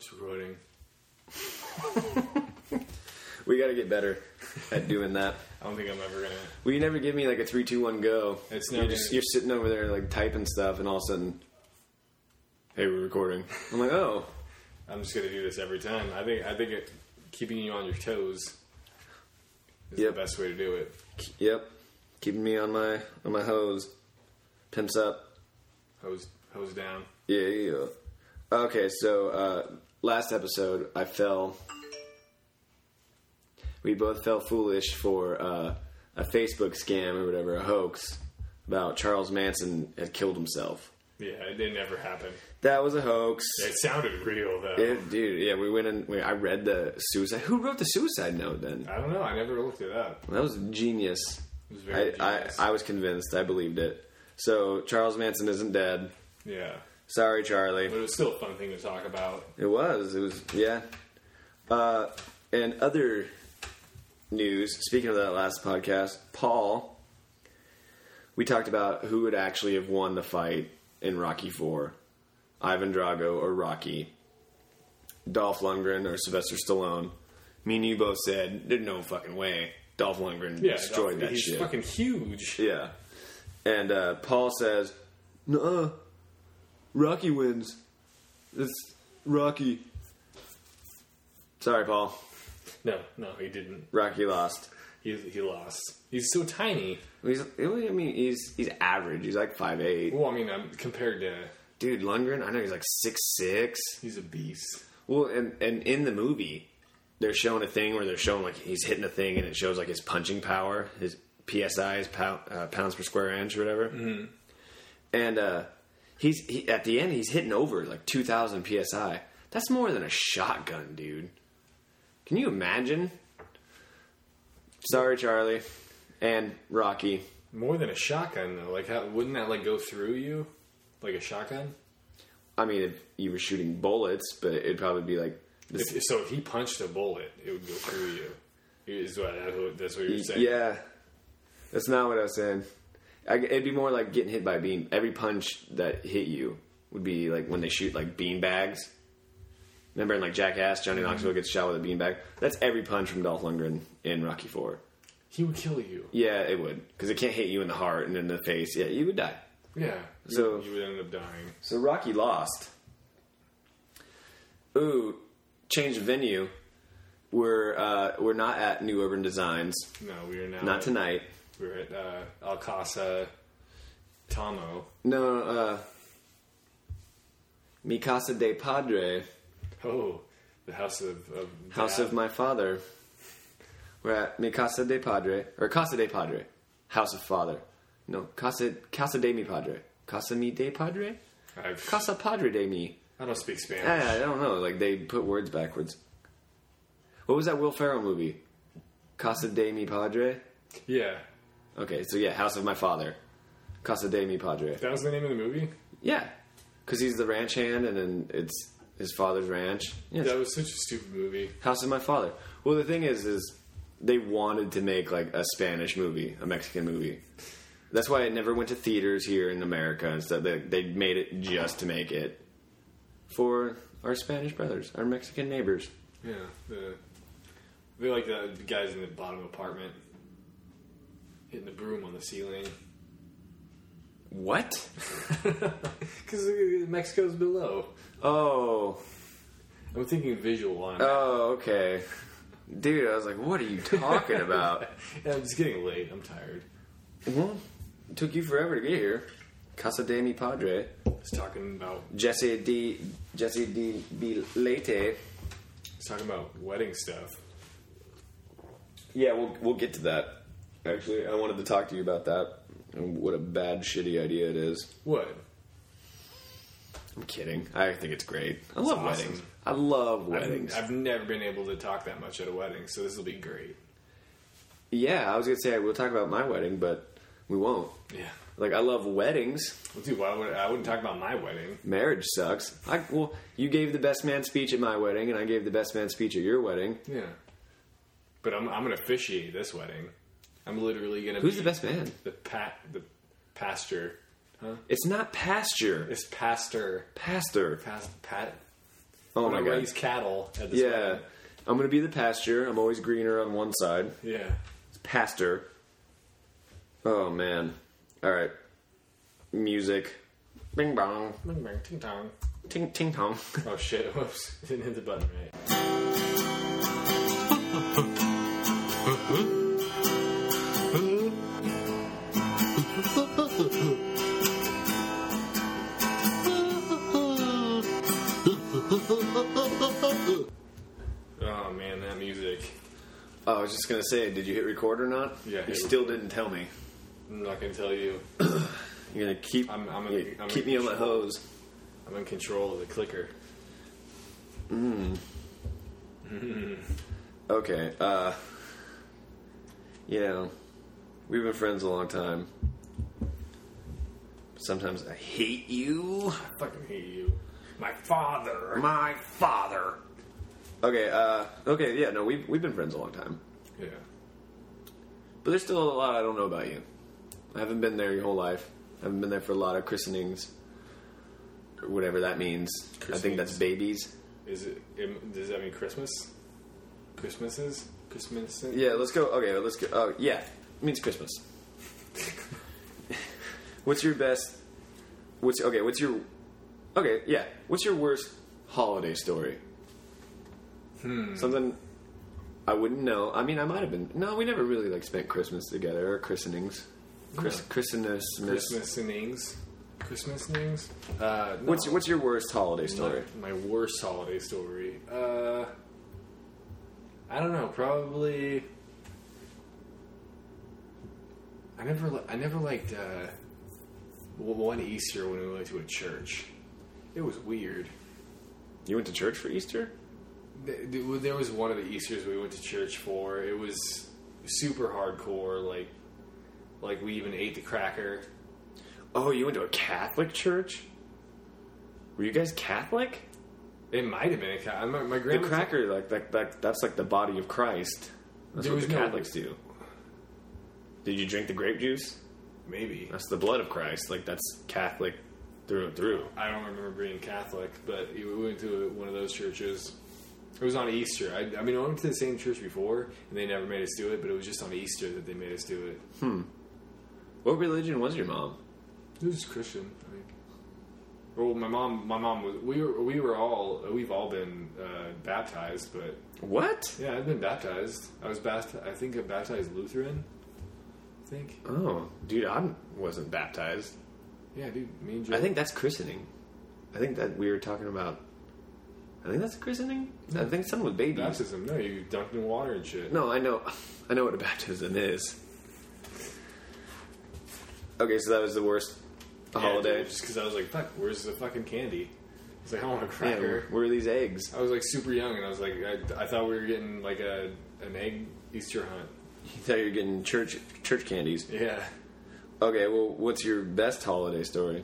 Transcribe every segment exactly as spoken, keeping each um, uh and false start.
It's recording. We got to get better at doing that. I don't think I'm ever gonna. Well, you never give me like a three, two, one, go. It's you're never. just you're sitting over there like typing stuff, and all of a sudden, hey, we're recording. I'm like, oh, I'm just gonna do this every time. I think. I think it, keeping you on your toes is Yep. the best way to do it. yep, keeping me on my on my hose. Pimps up. Hose, hose down. Yeah, yeah. Okay, so uh, last episode, I fell. We both fell foolish for uh, a Facebook scam or whatever, a hoax about Charles Manson had killed himself. Yeah, it didn't ever happen. That was a hoax. It sounded real though. It, dude, yeah, we went in. We, I read the suicide. Who wrote the suicide note then? I don't know. I never looked it up. That was genius. It was very I, genius. I, I was convinced. I believed it. So Charles Manson isn't dead. Yeah, Sorry, Charlie. but it was still a fun thing to talk about. It was. It was. Yeah. Uh, and other news. Speaking of that last podcast, Paul. We talked about who would actually have won the fight in Rocky four, Ivan Drago or Rocky, Dolph Lundgren or Sylvester Stallone. Me and you both said there's no fucking way. Dolph Lundgren Yeah, destroyed that he's shit. fucking huge. Yeah. And uh, Paul says, "Nuh-uh. Rocky wins. It's Rocky." Sorry, Paul. No, no, he didn't. Rocky lost. He he lost. He's so tiny. He's, I mean, he's he's average. He's like five eight. Well, I mean, um, compared to Dude, Lundgren, I know he's like six six. he's a beast. Well, and, and in the movie, they're showing a thing where they're showing like he's hitting a thing and it shows like his punching power, his P S I, his pound, uh, pounds per square inch or whatever. Mm-hmm. And uh, he's he, at the end, he's hitting over like two thousand P S I. That's more than a shotgun, dude. Can you imagine? Sorry, Charlie. And Rocky. More than a shotgun, though. Like, how wouldn't that like go through you, like a shotgun? I mean, if you were shooting bullets, but it'd probably be like... This, If, so if he punched a bullet, it would go through you. Is what that's what you're saying. Yeah. That's not what I was saying. I, it'd be more like getting hit by a bean. Every punch that hit you would be like when they shoot like bean bags. Remember in like Jackass, Johnny Knoxville gets shot with a beanbag? That's every punch from Dolph Lundgren in Rocky four. He would kill you. Yeah, it would. Because it can't hit you in the heart and in the face. Yeah, you would die. Yeah. So- you, you would end up dying. So Rocky lost. Ooh, change of venue. We're uh, we're not at New Urban Designs. No, we are now. Not at, tonight. We're at uh, Alcasa Tomo. No, uh... Mi Casa de Padre. Oh, the house of, of House Dad. of my father. We're at Mi Casa de Padre. Or Casa de Padre. House of father. No, Casa, Casa de mi Padre. Casa mi de Padre? I've, Casa Padre de mi. I don't speak Spanish. Yeah, I don't know. Like, they put words backwards. What was that Will Ferrell movie? Casa de mi Padre? Yeah, Okay, so yeah, House of my father. Casa de mi Padre. that was the name of the movie. Yeah. Because he's the ranch hand, and then it's his father's ranch. Yes. That was such a stupid movie. House of my father. Well, the thing is, is they wanted to make like a Spanish movie, a Mexican movie. That's why it never went to theaters here in America and stuff. They, they made it just to make it for our Spanish brothers, our Mexican neighbors. Yeah, the they like the, the guys in the bottom apartment hitting the broom on the ceiling. What? Because Mexico's below. Oh, I'm thinking visual on. oh, okay, dude. I was like, what are you talking about? Yeah, I'm just getting late. I'm tired. Well, it took you forever to get here. Casa de mi Padre. I was talking about Jesse D. Jesse D. Bilete. I was talking about wedding stuff. Yeah, we'll we'll get to that. Actually, I wanted to talk to you about that. And what a bad, shitty idea it is. What? I'm kidding. I think it's great. I It's love awesome. weddings. I love weddings. I've, I've never been able to talk that much at a wedding, so this will be great. Yeah, I was gonna say we'll talk about my wedding, but we won't. Yeah. Like, I love weddings. Well, dude, why would I wouldn't talk about my wedding? Marriage sucks. I well, you gave the best man speech at my wedding, and I gave the best man speech at your wedding. Yeah. But I'm I'm gonna officiate this wedding. I'm literally gonna. Who's be the best man? The pat the pastor, huh? It's not pasture. It's pastor. Pastor. Past pat. Oh I'm my gonna god. raise cattle at this Yeah. wedding. I'm going to be the pasture. I'm always greener on one side. Yeah. It's pastor. Oh, man. All right. Music. Bing bong. Bing bang, ting tong. Ting ting tong. Oh shit! Whoops! Didn't hit the button right. Oh man, that music. Oh, I was just going to say, did you hit record or not? Yeah, You hit still record. didn't tell me. I'm not gonna tell you. You're going to keep, I'm- I'm in- you I'm keep in me on my control. hose. I'm in control of the clicker. Okay. Uh, you know, we've been friends a long time. Sometimes I hate you. I fucking hate you. My father. My father. Okay, uh, okay, yeah, no, we've, we've been friends a long time. Yeah. But there's still a lot I don't know about you. I haven't been there your whole life. I haven't been there for a lot of christenings. Or whatever that means. I think that's Christenings. babies. Is it? it- Does that mean Christmas? Christmases? Christmas? Yeah, let's go. Okay, let's go. Oh, yeah, it means Christmas. What's your best... What's Okay, what's your... Okay, yeah. What's your worst holiday story? Hmm. Something I wouldn't know. I mean, I might have been... No, we never really, like, spent Christmas together, or christenings. Chris, Yeah. Christmas. Christmas innings. Christmas innings. Uh, no. What's What's your worst holiday story? My, my worst holiday story. Uh, I don't know. Probably. I never. li- I never liked uh, w- one Easter when we went to a church. It was weird. You went to church for Easter? Th- th- There was one of the Easters we went to church for. It was super hardcore. Like, like we even ate the cracker. Oh, you went to a Catholic church? Were you guys Catholic? It might have been a ca- my, my The grandma. cracker, like that, that, that's like the body of Christ. That's There what was the no- Catholics do. Did you drink the grape juice? Maybe. That's the blood of Christ. Like that's Catholic through and through. I don't remember being Catholic, but we went to one of those churches. It was on Easter. I, I mean, I went to the same church before, and they never made us do it, but it was just on Easter that they made us do it. What religion was your mom? It was Christian, I think. Well, my mom, my mom was. We were, we were all, we've all been uh, baptized, but What? yeah, I've been baptized. I was baptized. I think I baptized Lutheran. I think. Oh, dude, I wasn't baptized. Yeah, dude. Me and Joe. I think that's christening. I think that we were talking about. I think that's christening. I think something with babies. baptism. No, you dunked in water and shit. No, I know, I know what a baptism is. Okay, so that was the worst Yeah, holiday. dude, just because I was like, "Fuck, where's the fucking candy?" I was like, "I want a Yeah, cracker." where, where are these eggs? I was like super young, and I was like, I, I thought we were getting like a an egg Easter hunt. You thought you were getting church church candies. Yeah. Okay, well, what's your best holiday story?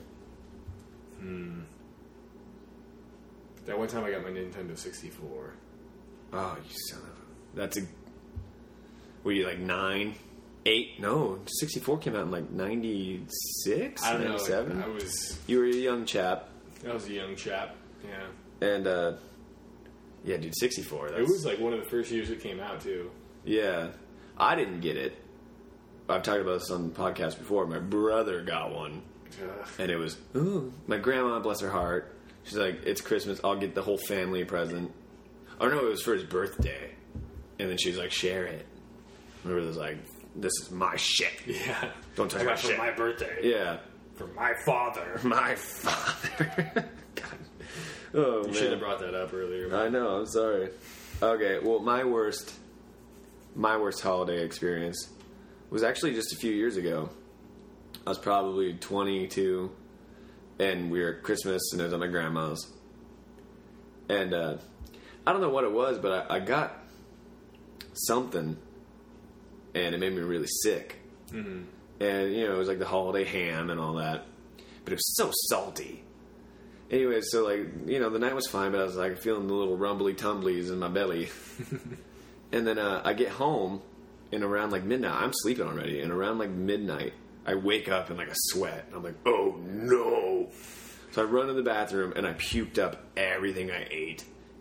That one time I got my Nintendo sixty-four. Oh, you son of a... That's a... Were you like nine? Eight? No, sixty-four came out in like ninety-six? I don't know. ninety-seven? Like, I was You were a young chap. I was a young chap. Yeah. And, uh... yeah, dude, sixty-four. That's, It was like one of the first years it came out too. Yeah. I didn't get it. I've talked about this on the podcast before. My brother got one. Ugh. And it was, ooh, my grandma, bless her heart. She's like, it's Christmas. I'll get the whole family a present. Oh, no, it was for his birthday. And then she's like, share it. My brother's like, this is my shit. Yeah. Don't touch I my got for shit. my birthday. Yeah. For my father. My father. God. Oh, You man. should have brought that up earlier. I know, I'm sorry. Okay, well, my worst, my worst holiday experience was actually just a few years ago. I was probably twenty-two, and we were at Christmas, and it was at my grandma's. And uh, I don't know what it was, but I, I got something, and it made me really sick. Mm-hmm. And, you know, it was like the holiday ham and all that. But it was so salty. Anyway, so, like, you know, the night was fine, but I was, like, feeling the little rumbly tumblies in my belly. And then uh, I get home, and around, like, midnight, I'm sleeping already, and around, like, midnight, I wake up in, like, a sweat. I'm like, oh, no. So I run to the bathroom, and I puked up everything I ate.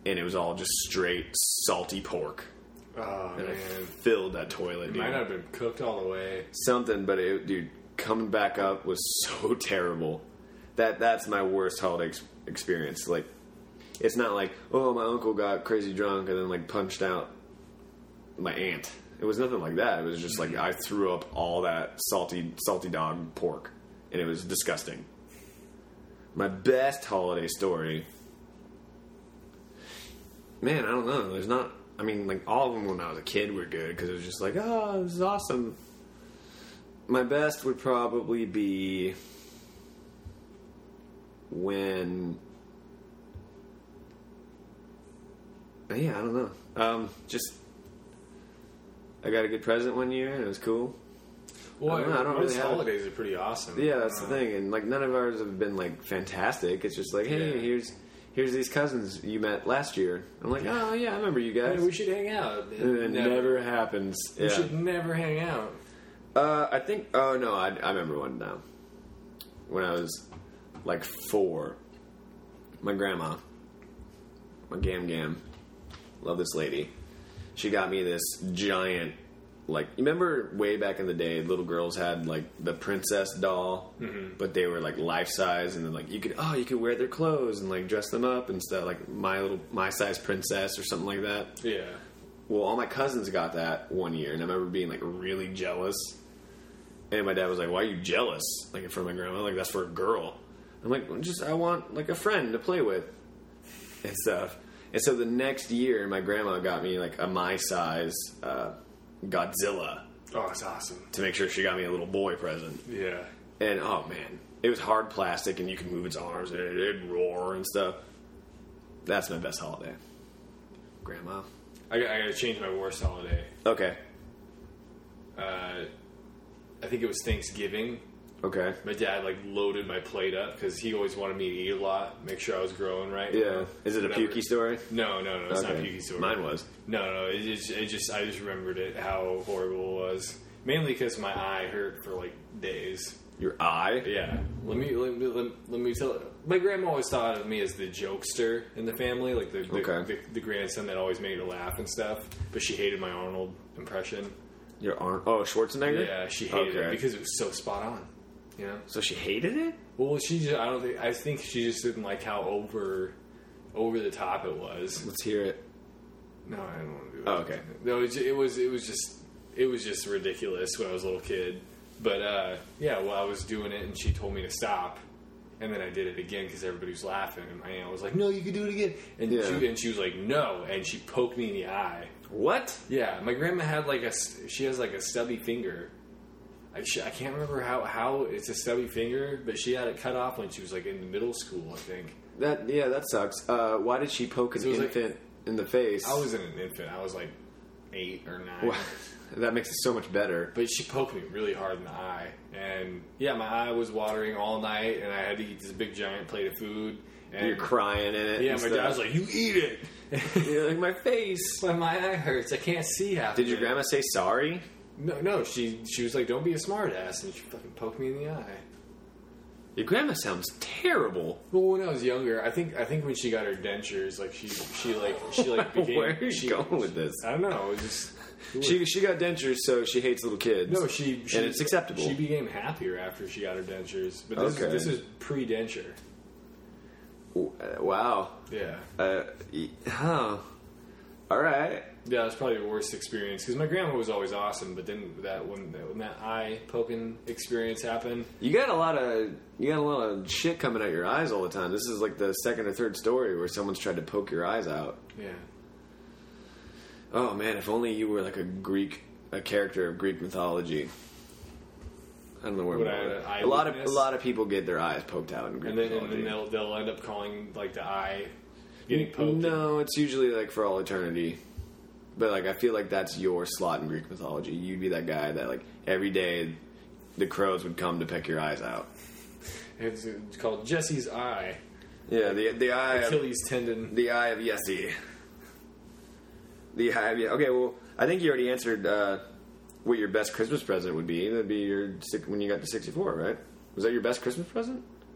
and it was all just straight salty pork. Oh, And man. I filled that toilet, It dude. might not have been cooked all the way. Something, but it, dude, coming back up was so terrible. That that's my worst holiday ex- experience. Like, it's not like, oh, my uncle got crazy drunk and then like punched out my aunt. It was nothing like that. It was just like I threw up all that salty salty dog pork, and it was disgusting. My best holiday story, man, I don't know. There's not. I mean, like, all of them when I was a kid were good because it was just like, oh, this is awesome. My best would probably be when... Yeah, I don't know. Um, just... I got a good present one year, and it was cool. Well, I don't know, I don't most really have- holidays are pretty awesome. Yeah, that's Uh, the thing. And, like, none of ours have been, like, fantastic. It's just like, hey, Yeah. here's... Here's these cousins you met last year. I'm like, oh, yeah, I remember you guys. Hey, we should hang out. It And it never, happens. We Yeah. should never hang out. Uh, I think. Oh no, I, I remember one now. When I was like four, my grandma, my Gam Gam, love this lady. She got me this giant, like, you remember way back in the day, little girls had like the princess doll, mm-hmm. but they were like life size, and then like you could oh you could wear their clothes and like dress them up and stuff, like my little my size princess or something like that. Yeah. Well, all my cousins got that one year, and I remember being like really jealous. And my dad was like, "Why are you jealous?" Like in front of my grandma, like that's for a girl. I'm like, well, just I want like a friend to play with and stuff. And so the next year, my grandma got me like a my size uh, Godzilla Oh, it's awesome. to make sure she got me a little boy present. Yeah. And oh man, it was hard plastic, and you could move its arms, and it, it'd roar and stuff. That's my best holiday, Grandma. I got, I got to change my worst holiday. Okay, Uh, I think it was Thanksgiving. okay, My dad like loaded my plate up because he always wanted me to eat a lot, make sure I was growing right. you yeah. know? Is it a Whatever. pukey story? No, no, no. It's not a Okay. pukey story. Mine was. No, no. It just, it just, I just remembered it how horrible it was. Mainly because my eye hurt for like days. Your eye? Yeah. Let me let me, let, let me tell. My grandma always thought of me as the jokester in the family, like the the, Okay. the the grandson that always made her laugh and stuff. But she hated my Arnold impression. Your arm? Oh, Schwarzenegger? Yeah, she hated Okay. it because it was so spot on. You know. So she hated it? Well, she just, I don't think I think she just didn't like how over over the top it was. Let's hear it. No, I don't want to do that. Oh, okay. No, it, it was it was just it was just ridiculous when I was a little kid. But uh, yeah, well, I was doing it, and she told me to stop, and then I did it again because everybody was laughing, and my aunt was like, "No, you can do it again," and Yeah. she, and she was like, "No," and she poked me in the eye. What? Yeah, my grandma had like a she has like a stubby finger. I, sh- I can't remember how, how it's a stubby finger, but she had it cut off when she was like in middle school, I think. That yeah, that sucks. Uh, why did she poke an So it was like- infant in the face? I wasn't an infant; I was like eight or nine. Wow. That makes it so much better. But she poked me really hard in the eye, and yeah, my eye was watering all night, and I had to eat this big giant plate of food. And You're crying in it. yeah, and my stuff. dad was like, "You eat it." You're like, my face. But my eye hurts. I can't see half. Did of your it. grandma say sorry? No, no. She she was like, "Don't be a smartass," and she fucking poked me in the eye. Your grandma sounds terrible. Well, when I was younger, I think I think when she got her dentures, like she she like she like became. Where are you she, going with this? I don't know. It was just it was- She she got dentures, so she hates little kids. no, she, she and it's acceptable. She became happier after she got her dentures, but this Okay. is, this is pre-denture. Uh, wow. Yeah. Uh, y- huh. All right. Yeah, that's probably the worst experience because my grandma was always awesome, but then that when when that eye poking experience happened, You got a lot of you got a lot of shit coming out your eyes all the time. This is like the second or third story where someone's tried to poke your eyes out. yeah, Oh man, if only you were like a Greek, a character of Greek mythology. I don't know where Would we I have are. an eye A lot of a weakness? lot of people get their eyes poked out in Greek and then and mythology. then they'll they'll end up calling like the eye getting poked. No, it's usually like for all eternity. But like I feel like that's your slot in Greek mythology. You'd be that guy that like every day the crows would come to peck your eyes out. It's, it's called Jesse's eye, Yeah, the the eye of, Achilles tendon. the eye of Yessie. The eye of Ye- Okay, well, I think you already answered uh, what your best Christmas present would be. That'd be your six- when you got to sixty-four, right? Was that your best Christmas present?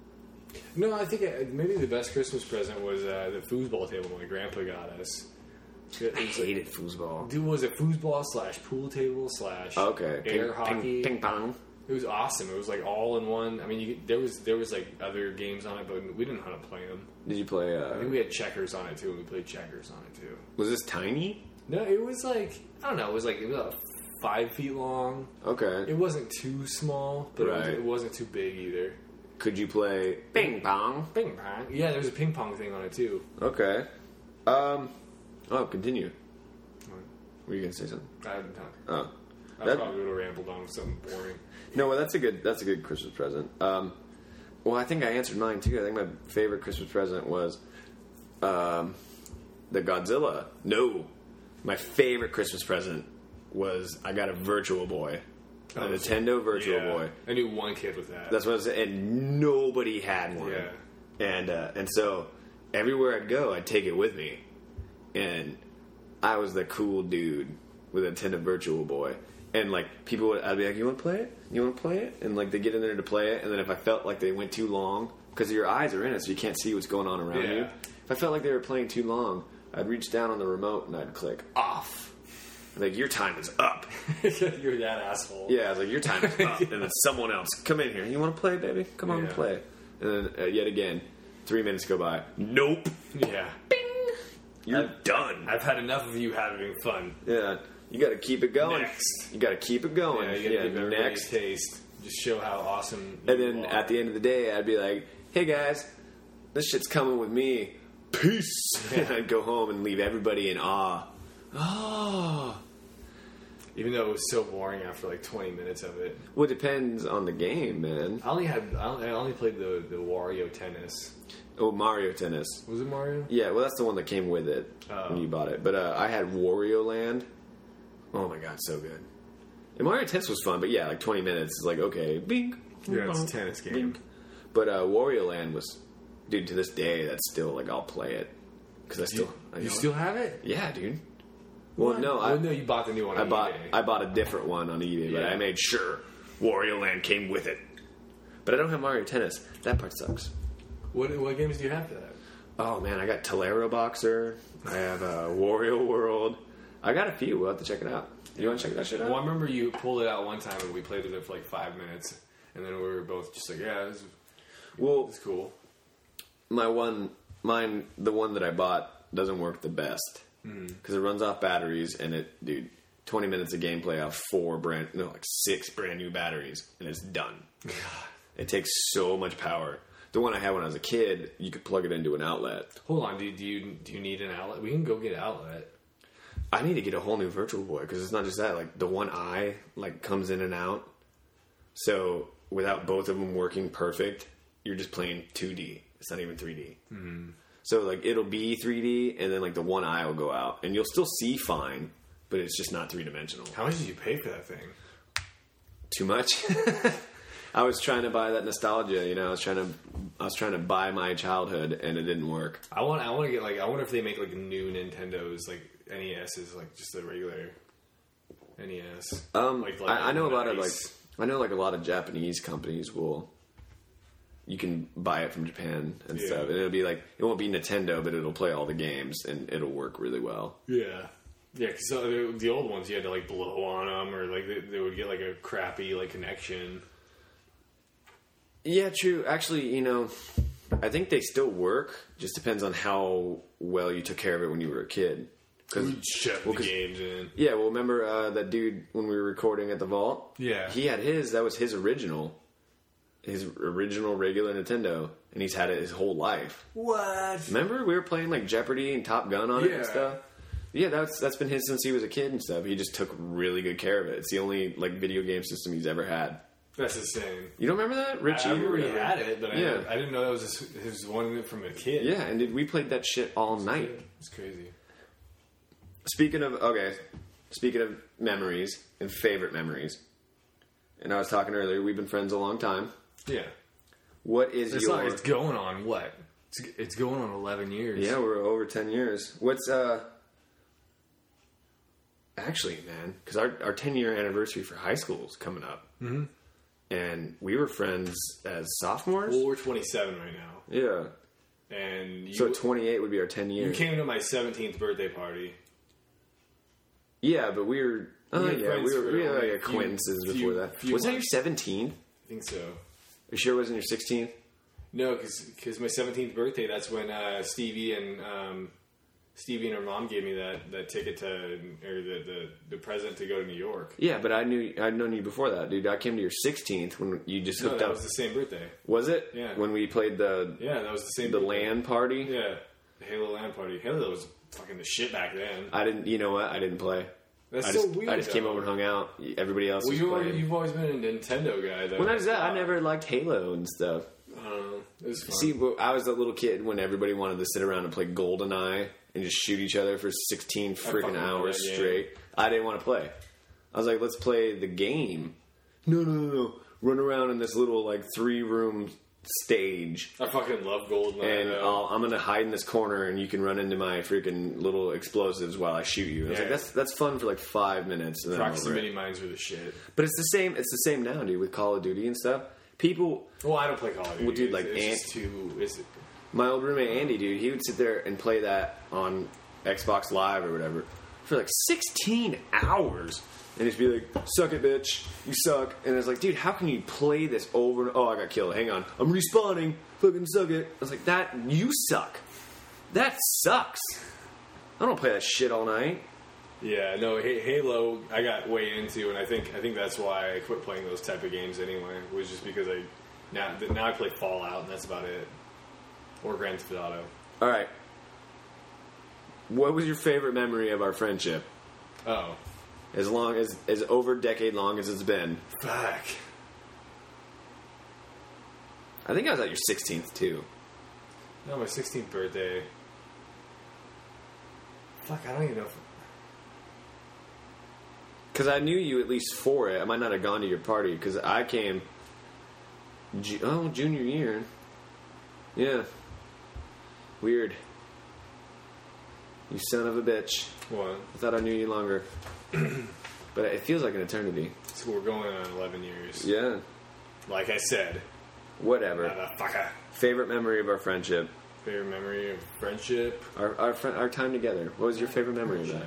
No, I think I, maybe the best Christmas present was uh, the foosball table my grandpa got us. It I was like, hated foosball. dude, was it foosball slash pool table slash Okay. air Ping, hockey? Ping, ping pong. It was awesome. It was like all in one. I mean, you, there was there was like other games on it, but we didn't know how to play them. Did you play? I Uh, think we had checkers on it too. And we played checkers on it too. was this tiny? No, it was like I don't know. It was like it was about five feet long. Okay. It wasn't too small, but it, was, Right. it wasn't too big either. Could you play ping pong? Ping pong. Yeah, there was a ping pong thing on it too. Okay. Um. Oh, continue. Were you gonna say something? I, Oh. I That- probably would have rambled on with something boring. No, well, that's a good that's a good Christmas present. Um, well, I think I answered mine too. I think my favorite Christmas present was um, the Godzilla. No, my favorite Christmas present was I got a Virtual Boy, a Oh, Nintendo Virtual Yeah. Boy. I knew one kid with that. That's what I was saying, and nobody had one. Yeah. And uh, and so everywhere I'd go, I'd take it with me, and I was the cool dude with a Nintendo Virtual Boy. And like people would, I'd be like, "You want to play it? You want to play it?" And like they get in there to play it, and then if I felt like they went too long, because your eyes are in it, so you can't see what's going on around Yeah. you. If I felt like they were playing too long, I'd reach down on the remote and I'd click off. Like, your time is up. You're that asshole. Yeah, I was like, your time is up. And then someone else, come in here. You want to play, baby? Come on and Yeah. play. And then uh, yet again, three minutes go by. Nope. Yeah. You're I've- done. I've had enough of you having fun. Yeah. You got to keep it going. Next. You got to keep it going. Yeah, you gotta Yeah, give everybody next. a taste. Just show how awesome. And you then are. at the end of the day, I'd be like, hey guys, this shit's coming with me. Peace. And I'd go home and leave everybody in awe. Oh. even though it was so boring after like twenty minutes of it. Well, it depends on the game, man. I only had I only, I only played the the Wario Tennis. Oh, Mario Tennis. Was it Mario? Yeah, well, that's the one that came with it Oh. when you bought it. But uh, I had Wario Land. Oh my god, so good. And Mario Tennis was fun, but yeah, like twenty minutes is like, okay, bing. Yeah, it's a bonk, tennis game. bing. But uh, Wario Land was, dude, to this day, that's still, like, I'll play it. Because I still... You, I you know still it. have it? Yeah, dude. Well, no, I, well, no, you bought the new one. I on bought eBay. I bought a different one on eBay, but Yeah. I made sure Wario Land came with it. But I don't have Mario Tennis. That part sucks. What what games do you have for that? Oh man, I got Tolero Boxer. I have uh, Wario World. I got a few. We'll have to check it out. You want to check that shit out? Well, I remember you pulled it out one time and we played with it for like five minutes, and then we were both just like, "Yeah, this is, Well, this is cool." my one, mine, the one that I bought doesn't work the best because it runs off batteries, and it, dude, twenty minutes of gameplay off four brand, no, like six brand new batteries, and it's done. It takes so much power. The one I had when I was a kid, you could plug it into an outlet. Hold on, do, do you do you need an outlet? We can go get an outlet. I need to get a whole new Virtual Boy because it's not just that. Like the one eye, like comes in and out. So without both of them working perfect, you're just playing two D. It's not even three D. Mm-hmm. So like it'll be three D, and then like the one eye will go out, and you'll still see fine, but it's just not three dimensional. How much did you pay for that thing? Too much. I was trying to buy that nostalgia, you know. I was trying to, I was trying to buy my childhood, and it didn't work. I want I want to get like I wonder if they make like new Nintendos, like N E S's, like just the regular N E S. Um, like, like I, I know a lot of like, nice- I know like a lot of Japanese companies will. You can buy it from Japan and Yeah. stuff, and it'll be like it won't be Nintendo, but it'll play all the games, and it'll work really well. Yeah. Yeah, because the, the old ones you had to like blow on them, or like they, they would get like a crappy like connection. Yeah, true. Actually, you know, I think they still work. Just depends on how well you took care of it when you were a kid. Cause, We'd shove well, the 'cause- games in. Yeah, well, remember uh, that dude when we were recording at the vault? Yeah. He had his. That was his original. His original regular Nintendo. And he's had it his whole life. What? Remember? We were playing like Jeopardy and Top Gun on it Yeah. and stuff. Yeah, that's that's been his since he was a kid and stuff. He just took really good care of it. It's the only like video game system he's ever had. That's insane. You don't remember that? Richie? I remember or he whatever? had it, but I, Yeah. didn't, I didn't know that was his, his one from a kid. Yeah, and did, we played that shit all night. It's crazy. Speaking of, okay, speaking of memories and favorite memories, and I was talking earlier, we've been friends a long time. Yeah. What is It's, your... not, it's going on what? It's, it's going on eleven years. Yeah, we're over ten years. What's, uh... Actually, man, because our, our ten-year anniversary for high school is coming up. Mm-hmm. and we were friends as sophomores. Well, we're twenty-seven right now. Yeah. And you, so twenty-eight would be our ten years. You came to my seventeenth birthday party. Yeah, but we were... Oh, we yeah, we were, we were like few, acquaintances few, before that. Few was that your months. seventeenth? I think so. You sure it wasn't your sixteenth? No, because my seventeenth birthday, that's when uh, Stevie and um, Stevie and her mom gave me that, that ticket to, or the, the, the present to go to New York. Yeah, but I knew, I'd known you before that, dude. I came to your sixteenth when you just No, hooked that up. was the same birthday. Was it? Yeah. When we played the... Yeah, that was the same The birthday. LAN party? Yeah, the Halo LAN party. Halo was fucking the shit back then. I didn't, you know what? I didn't play. That's I so just, weird, I just though. came over and hung out. Everybody else Well, was you playing. always, you've always been a Nintendo guy, though. When I was that, I never liked Halo and stuff. I don't know. It was fun. See, but I was that little kid when everybody wanted to sit around and play GoldenEye and just shoot each other for sixteen freaking fucking love hours that game. straight. I didn't want to play. I was like, let's play the game. No, no, no, no. Run around in this little, like, three-room stage. I fucking love GoldenEye, And though. I'll, I'm going to hide in this corner and you can run into my freaking little explosives while I shoot you. And I was Yeah. like, that's that's fun for like five minutes. And then I'm over it. Proximity mines were the shit. But it's the same. It's the same now, dude. With Call of Duty and stuff, people. Well, I don't play Call of Duty. Well, dude, like, it's, it's Ant- just too. Is it? My old roommate Andy, dude, he would sit there and play that on Xbox Live or whatever for like sixteen hours, and just be like, "Suck it, bitch, you suck." And it's like, dude, how can you play this over and oh, I got killed. Hang on, I'm respawning. Fucking suck it. I was like, that you suck. That sucks. I don't play that shit all night. Yeah, no, H- Halo. I got way into, and I think I think that's why I quit playing those type of games anyway. Was just because I now now I play Fallout, and that's about it, or Grand Theft Auto. All right. What was your favorite memory of our friendship? Oh, As long as as over a decade long as it's been. fuck. I think I was at your sixteenth too. No, my sixteenth birthday. Fuck, I don't even know. If, Because I knew you at least for it. I might not have gone to your party because I came. Ju- oh, junior year. Yeah. Weird. You son of a bitch. what? I thought I knew you longer. But it feels like an eternity. So we're going on eleven years. Yeah. Like I said, Whatever. motherfucker. Favorite memory of our friendship. Favorite memory of friendship. Our our, friend, our time together. What was your favorite memory of that?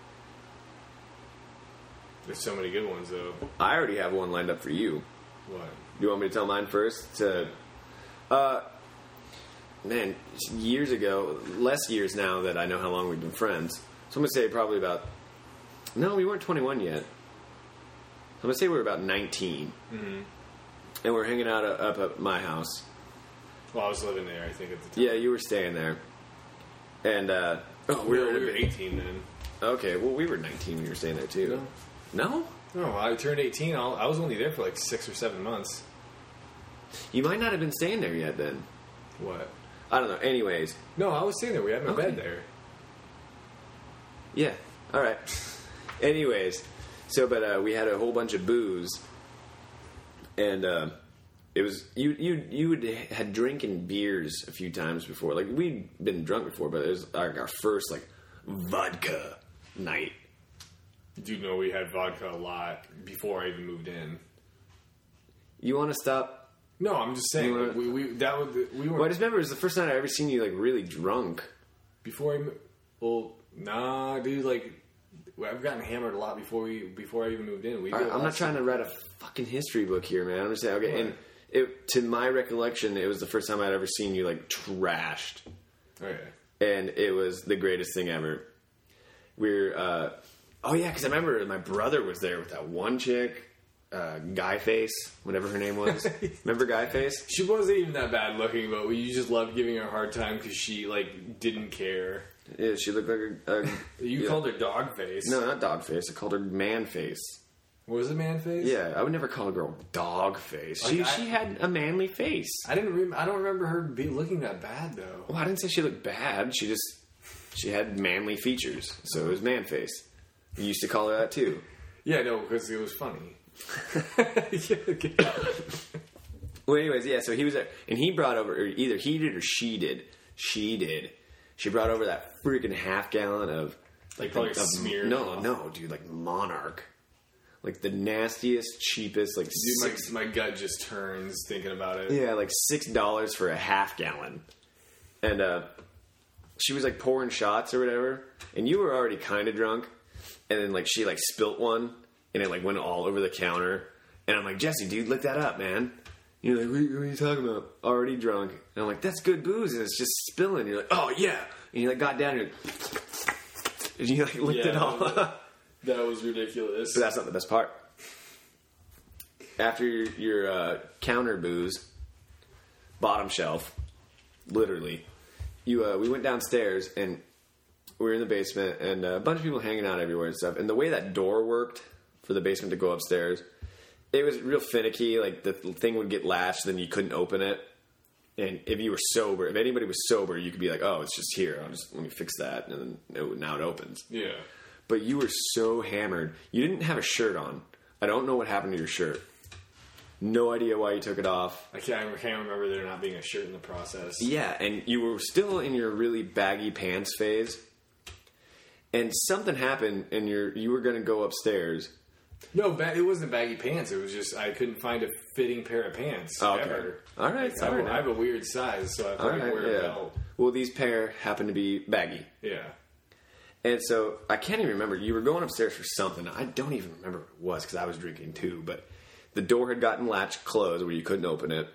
There's so many good ones though. I already have one lined up for you. What? You want me to tell mine first? To, uh, man, years ago, less years now that I know how long we've been friends. So I'm gonna say probably about. No, we weren't twenty-one yet. I'm gonna say we were about nineteen, Mm-hmm. and we're hanging out uh, up at my house. Well, I was living there, I think, at the time. Yeah, you were staying there, and uh, oh, we were, in a we were big- eighteen then. Okay, well, we were nineteen when you were staying there too. No, No, I turned eighteen. I'll, I was only there for like six or seven months. you might not have been staying there yet then. What? I don't know. Anyways, No, I was staying there. We had my Okay. bed there. yeah, all right. Anyways, so but uh, we had a whole bunch of booze, and uh, it was you you you would had drinking beers a few times before. Like we'd been drunk before, but it was like our first like vodka night. Dude, no, we had vodka a lot before I even moved in. You want to stop? No, I'm just saying. You wanna- like, we, we that was we were Well, I just remember it was the first time I ever seen you like really drunk. before I. mo- Well, nah, dude. Like I've gotten hammered a lot before we before I even moved in. We All did right, a I'm lot not of trying to stuff. write a fucking history book here, man. I'm just saying, okay, Right. and it, to my recollection, it was the first time I'd ever seen you like trashed, Okay. and it was the greatest thing ever. We're, uh, oh yeah, because I remember my brother was there with that one chick, uh, Guy Face, whatever her name was. Remember Guy Face? She wasn't even that bad looking, but we just loved giving her a hard time because she like didn't care. Yeah, she looked like a. a You yeah. called her dog face. No, not dog face. I called her man face. Was it man face? Yeah, I would never call a girl dog face. She Like, I- she had a manly face. I didn't. Rem- I don't remember her be looking that bad though. Well, I didn't say she looked bad. She just she had manly features, so it was man face. You used to call her that too. Yeah, no, because it was funny. Well, anyways, yeah. So he was there, and he brought over, or either he did or she did. She did. She brought over that freaking half gallon of Like probably of, smeared No, off. no, dude, like Monarch, like the nastiest, cheapest, like Dude, six, my, my gut just turns thinking about it. yeah, like six dollars for a half gallon, and uh, she was like pouring shots or whatever, and you were already kind of drunk, and then like she like spilt one, and it like went all over the counter, and I'm like, Jesse, dude, look that up, man. You're like, what are you, what are you talking about? Already drunk. And I'm like, that's good booze, and it's just spilling. You're like, oh, yeah. And you, like, got down and, and you, like, licked Yeah, it all up. That was ridiculous. But that's not the best part. After your, your uh, counter booze, bottom shelf, literally, you uh, we went downstairs, and we were in the basement, and a bunch of people hanging out everywhere and stuff. And the way that door worked for the basement to go upstairs, it was real finicky. Like, the thing would get latched, then you couldn't open it. And if you were sober, if anybody was sober, you could be like, oh, it's just here. I'll just, let me fix that. And then it, now it opens. Yeah. But you were so hammered. You didn't have a shirt on. I don't know what happened to your shirt. No idea why you took it off. I can't, I can't remember there not being a shirt in the process. Yeah, and you were still in your really baggy pants phase. And something happened, and you're, you were going to go upstairs. No, ba- it wasn't baggy pants. It was just I couldn't find a fitting pair of pants Oh, okay. ever. All right, Like, I, sorry. have, I have a weird size, so I All probably right, wear a yeah. belt. Well, these pair happen to be baggy. Yeah. And so, I can't even remember. You were going upstairs for something. I don't even remember what it was, because I was drinking too. But the door had gotten latched closed where you couldn't open it.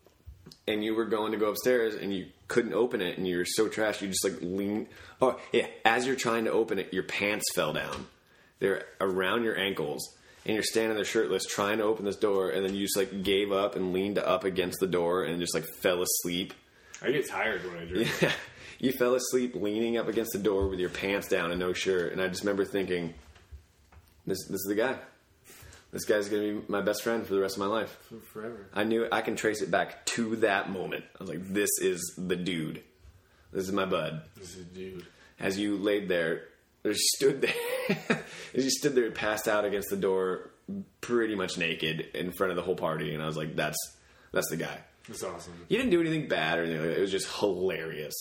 And you were going to go upstairs, and you couldn't open it, and you were so trashed, you just like lean. Oh, yeah. As you're trying to open it, your pants fell down. They're around your ankles. And you're standing there shirtless trying to open this door, and then you just like gave up and leaned up against the door and just like fell asleep. I get tired when I drink. Yeah. You fell asleep leaning up against the door with your pants down and no shirt. And I just remember thinking, this this is the guy. This guy's going to be my best friend for the rest of my life. For forever. I knew I can trace it back to that moment. I was like, this is the dude. This is my bud. This is a dude. As you laid there, or stood there, as you stood there, passed out against the door, pretty much naked in front of the whole party, and I was like, "That's that's the guy." That's awesome. You didn't do anything bad or anything like that. It was just hilarious.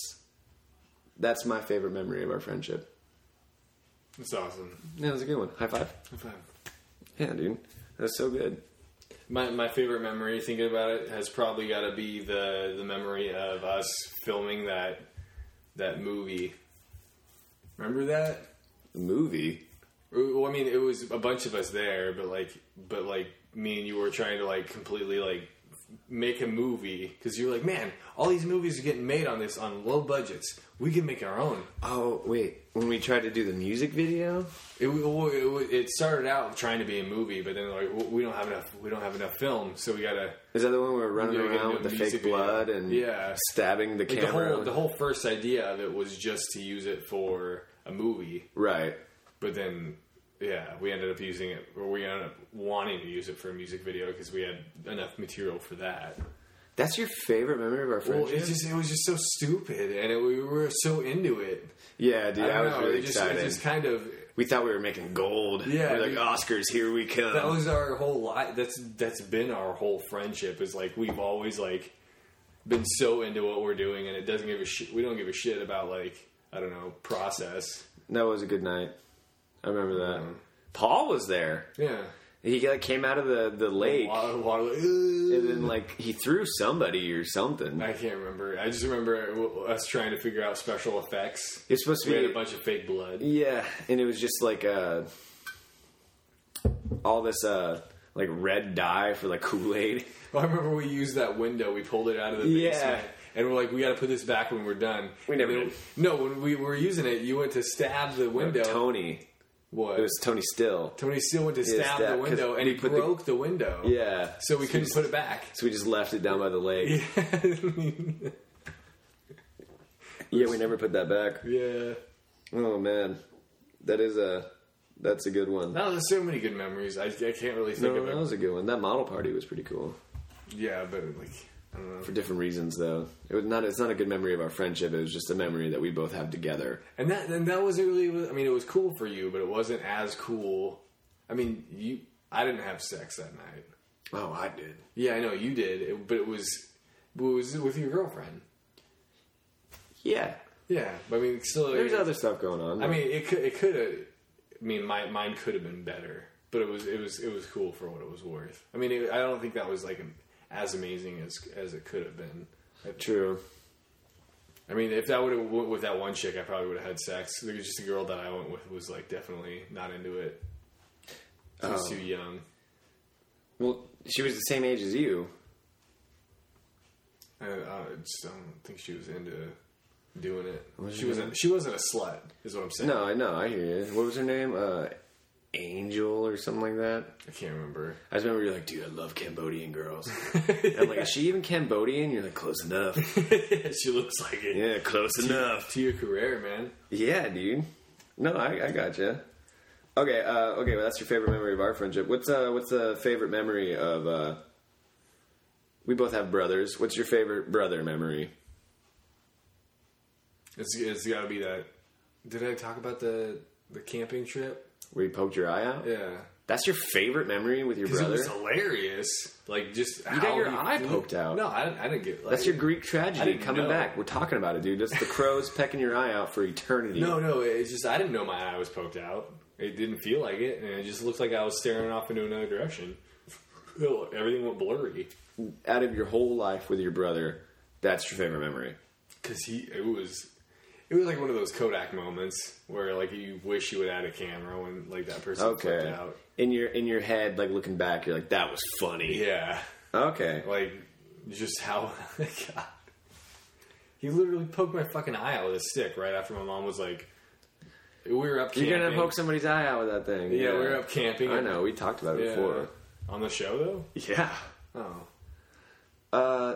That's my favorite memory of our friendship. That's awesome. Yeah, that was a good one. High five. High five. Yeah, dude, that's so good. My my favorite memory, thinking about it, has probably got to be the the memory of us filming that that movie. Remember that? The movie. Well, I mean, it was a bunch of us there, but like, but like, me and you were trying to like completely like make a movie because you were like, man, all these movies are getting made on this on low budgets. We can make our own. Oh wait, when we tried to do the music video, It, it, it started out trying to be a movie, but then like we don't have enough. We don't have enough film, so we gotta. is that the one where we were running Yeah, we gotta around do with a the music fake video. blood and Yeah. stabbing the Like the camera? whole the whole first idea of it was just to use it for a movie, Right. but then yeah, we ended up using it, or we ended up wanting to use it for a music video because we had enough material for that. That's your favorite memory of our Well, friendship? it's just it was just so stupid, and it, we were so into it. yeah, dude, I, I, don't was know, really it just, excited. It just kind of We thought we were making gold. Yeah, we're like dude. Oscars. Here we come. that was our whole life. That's that's been our whole friendship. Is like we've always like been so into what we're doing, and it doesn't give a shit. We don't give a shit about like I don't know process. That was a good night. I remember that. Mhm. Paul was there. Yeah, He like came out of the, the lake, water, water, and then like he threw somebody or something. I can't remember. I just remember us trying to figure out special effects. It's supposed to We be had a bunch of fake blood. yeah, and it was just like uh, all this uh, like red dye for like Kool Aid. Well, I remember we used that window. We pulled it out of the Yeah. basement. And we're like, we got to put this back when we're done. We never And then- did. No, when we were using it, you went to stab the window. Tony, What? it was Tony Still. Tony still went to Yeah, stab stab, the 'cause window, and we he put the- broke the, window. Yeah, So we couldn't put it back. so we just left it down by the lake. Yeah, we never put that back. Yeah. Oh man, that is a that's a good one. No, there's so many good memories. I, I can't really think No, of that it. was a good one. That model party was pretty cool Yeah, but like, I don't know. for different reasons, though. It was not. It's not a good memory of our friendship. It was just a memory that we both have together. And that and that wasn't really. I mean, it was cool for you, but it wasn't as cool. I mean, you. I didn't have sex that night. Oh, I did. Yeah, I know you did, it, but it was it was with your girlfriend. Yeah, Yeah, but I mean, still, there's it, other stuff going on. I mean, it could it could have. I mean, my mine could have been better. but it was it was it was cool for what it was worth. I mean, it, I don't think that was like as amazing as as it could have been. True. I mean, if that would have went with that one chick, I probably would have had sex. There was just a girl that I went with was like definitely not into it. She was Oh. too young. Well, she was the same age as you. I, I just don't think she was into doing it. Was she she wasn't. She wasn't a slut, is what I'm saying. No, I know. I hear you. What was her name? Uh, Angel or something like that? I can't remember. I just remember you're like, dude, I love Cambodian girls. I'm like, is she even Cambodian? You're like, close enough. She looks like it. Yeah, close enough. To your career, man. Yeah, dude. No, I, I gotcha. Okay, uh, okay, well, that's your favorite memory of our friendship. What's uh, what's the favorite memory of? Uh, we both have brothers. What's your favorite brother memory? It's it's got to be that. Did I talk about the the camping trip? Where you poked your eye out? Yeah. That's your favorite memory with your Because it brother? was hilarious. Like, just You how got your he eye flew. poked out. No, I didn't, I didn't get... Like, That's your Greek I tragedy didn't coming know. back. We're talking about it, dude. That's the crows pecking your eye out for eternity. No, no, it's just I didn't know my eye was poked out. It didn't feel like it, and it just looked like I was staring off into another direction. Everything went blurry. Out of your whole life with your brother, that's your favorite memory. Because he... It was... It was like one of those Kodak moments where, like, you wish you would add a camera when, like, that person flipped Okay. out. In your in your head, like looking back, you're like, that was funny. Yeah. Okay. Like, just how... God. He literally poked my fucking eye out with a stick right after my mom was like... We were up camping. You're gonna poke somebody's eye out with that thing. Yeah, we were up camping. I know. We talked about it Yeah. before. On the show, though? Yeah. Oh. Uh,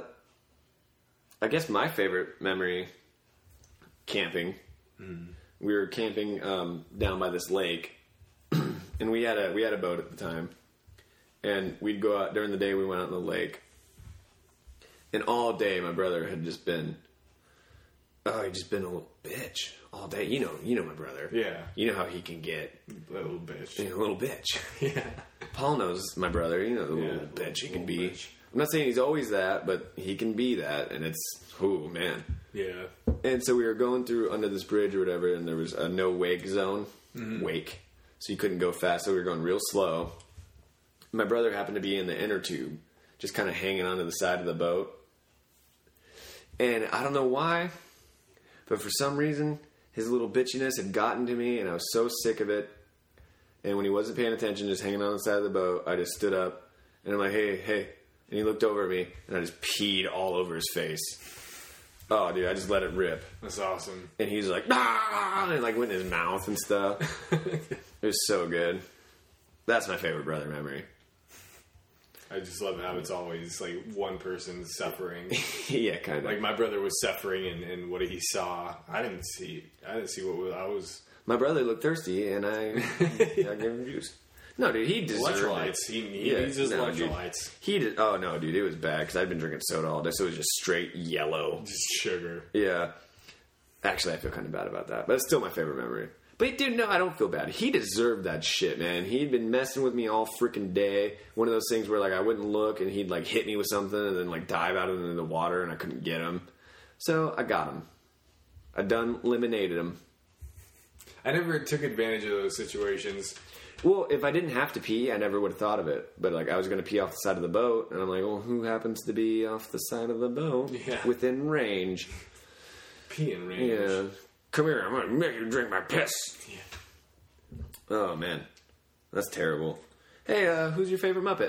I guess my favorite memory, camping. Mm. We were camping um, down by this lake, and we had a we had a boat at the time, and we'd go out during the day. We went out in the lake, and all day my brother had just been, oh, he'd just been a little bitch all day. You know, you know my brother. Yeah. You know how he can get. Little bitch. You know, a little bitch. Yeah. Paul knows my brother. You know the Yeah, little bitch he can little be. bitch. I'm not saying he's always that, but he can be that, and it's, oh, man. Yeah. And so we were going through under this bridge or whatever, and there was a no wake zone. Mm-hmm. Wake. So you couldn't go fast, so we were going real slow. My brother happened to be in the inner tube, just kind of hanging onto the side of the boat. And I don't know why, but for some reason, his little bitchiness had gotten to me, and I was so sick of it. And when he wasn't paying attention, just hanging on the side of the boat, I just stood up, and I'm like, hey, hey. And he looked over at me, and I just peed all over his face. Oh, dude, I just let it rip. That's awesome. And he's like, ah! And it like went in his mouth and stuff. It was so good. That's my favorite brother memory. I just love how it's always like one person suffering. Yeah, kind of. Like my brother was suffering, and, and what he saw, I didn't see. I didn't see what was, I was. My brother looked thirsty, and I, I gave him juice. No, dude, he deserved Electrolytes. it. He, he Yeah, needs his no, dude. electrolytes. He did. Oh no, dude, it was bad because I'd been drinking soda all day, so it was just straight yellow. Just sugar. Yeah. Actually, I feel kind of bad about that, but it's still my favorite memory. But dude, no, I don't feel bad. He deserved that shit, man. He'd been messing with me all freaking day. One of those things where like I wouldn't look, and he'd like hit me with something, and then like dive out into the water, and I couldn't get him. So I got him. I done eliminated him. I never took advantage of those situations. Well, if I didn't have to pee, I never would have thought of it. But like, I was going to pee off the side of the boat, and I'm like, well, who happens to be off the side of the boat Yeah. within range? Pee in range. Yeah, come here, I'm going to make you drink my piss. Yeah. Oh man, that's terrible. Hey, uh, who's your favorite Muppet?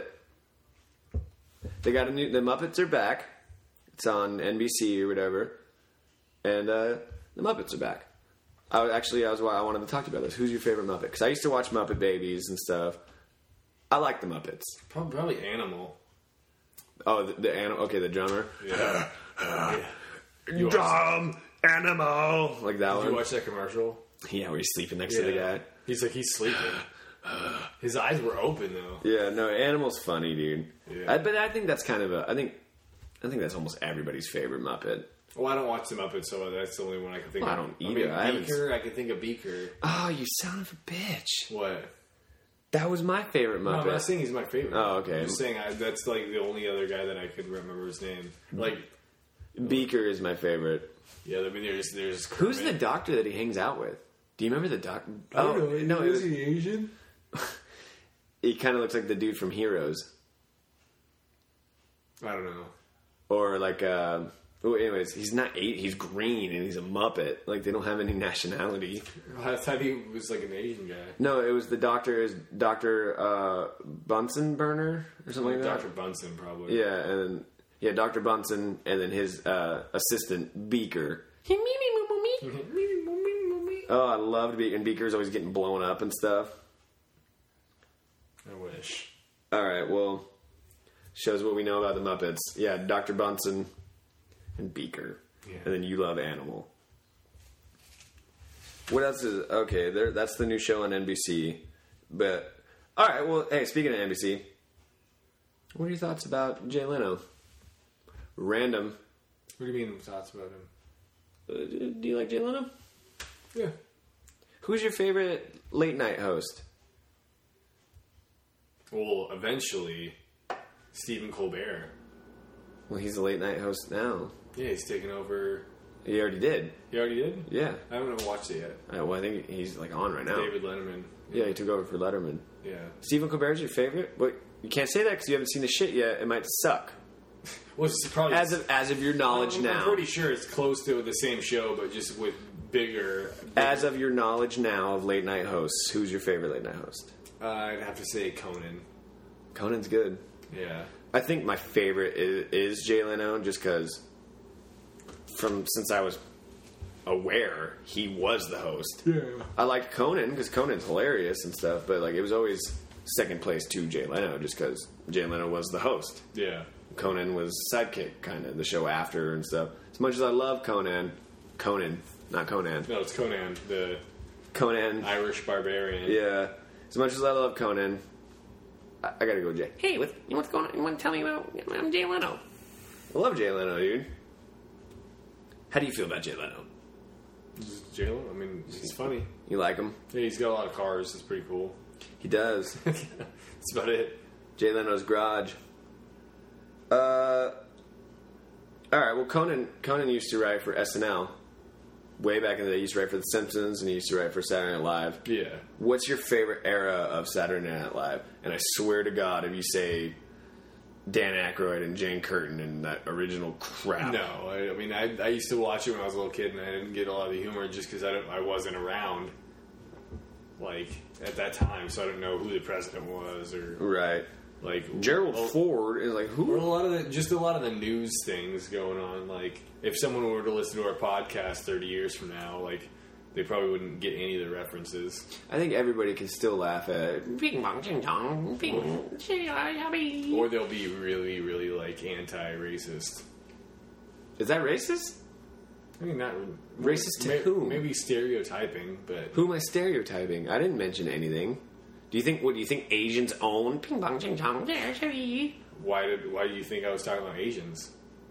They got a new. The Muppets are back. It's on N B C or whatever, and uh, the Muppets are back. I was, actually, I was why I wanted to talk to you about this. Who's your favorite Muppet? Because I used to watch Muppet Babies and stuff. I like the Muppets. Probably, probably Animal. Oh, the, the animal. Okay, the drummer. Yeah. yeah. You Drum animal. Like that Did one. you watch that commercial? Yeah, where he's sleeping next to the guy. He's like, he's sleeping. His eyes were open, though. Yeah, no, Animal's funny, dude. Yeah. I, but I think that's kind of a. I think, I think that's almost everybody's favorite Muppet. Well, I don't watch the Muppets, so that's the only one I can think Well, of. I don't I mean, either. I haven't- Beaker, I can think of Beaker. Oh, you son of a bitch! What? That was my favorite No, Muppet. I'm not saying he's my favorite. Oh, okay. I'm just saying I, that's like the only other guy that I could remember his name. Like, Beaker is my favorite. yeah, I mean, there's there's Who's the Kermit. doctor that he hangs out with? Do you remember the doctor? I don't know. no, it was, he Asian? he kind of looks like the dude from Heroes. I don't know. Or like, uh, well, anyways, he's not eight. He's green and he's a Muppet. Like they don't have any nationality. I thought he was like an Asian guy. No, it was the doctor is Doctor uh, Bunsen Burner or something like, like that. Doctor Bunsen, probably. Yeah, and yeah, Doctor Bunsen, and then his uh, assistant Beaker. Oh, I loved Beaker. And Beaker's always getting blown up and stuff. I wish. All right, well, shows what we know about the Muppets. Yeah, Doctor Bunsen and Beaker. Yeah. And then You Love Animal. What else is... Okay, there, that's the new show on N B C. But, all right, well, hey, speaking of N B C, what are your thoughts about Jay Leno? Random. What do you mean thoughts about him? Uh, do you like Jay Leno? Yeah. Who's your favorite late night host? Well, eventually, Stephen Colbert. Well, he's a late night host now. Yeah, he's taking over. He already did. He already did? Yeah. I haven't watched it yet. Uh, well, I think he's like on right now. David Letterman. Yeah, he took over for Letterman. Yeah. Stephen Colbert's your favorite? But you can't say that because you haven't seen the shit yet. It might suck. Well, it's probably As of as of your knowledge I'm, now. I'm pretty sure it's close to the same show, but just with bigger. bigger. As of your knowledge now of late night hosts, who's your favorite late night host? Uh, I'd have to say Conan. Conan's good. Yeah. I think my favorite is, is Jay Leno, just because from since I was aware he was the host. Yeah. I liked Conan because Conan's hilarious and stuff, but like it was always second place to Jay Leno just because Jay Leno was the host. Yeah. Conan was sidekick, kind of the show after and stuff. As much as I love Conan, Conan, not Conan, No, it's Conan, the Conan, Irish barbarian. yeah. As much as I love Conan, I, I gotta go with Jay. Hey, what, what's going on? You want to tell me about I'm Jay Leno? I love Jay Leno, dude. How do you feel about Jay Leno? Jay Leno, I mean, he's funny. You like him? Yeah, he's got a lot of cars. It's pretty cool. He does. That's about it. Jay Leno's garage. Uh, all right. Well, Conan Conan used to write for S N L. Way back in the day, he used to write for The Simpsons, and he used to write for Saturday Night Live. Yeah. What's your favorite era of Saturday Night Live? And I swear to God, if you say Dan Aykroyd and Jane Curtin and that original crap. No, I, I mean, I, I used to watch it when I was a little kid, and I didn't get a lot of the humor just because I, don't- I wasn't around, like, at that time, so I didn't know who the president was, or, Right. like... Gerald oh, Ford is like, Or who? a lot of the, just a lot of the news things going on. Like, if someone were to listen to our podcast thirty years from now, like, they probably wouldn't get any of the references. I think everybody can still laugh at it. Bing bong ching chong. Bing. Ching Or they'll be really, really, like, anti-racist. Is that racist? I mean, not... Racist to may, whom? Maybe stereotyping, but... Who am I stereotyping? I didn't mention anything. Do you think? What do you think? Asians own? Bing bong ching chong. Why did? Why do you think I was talking about Asians?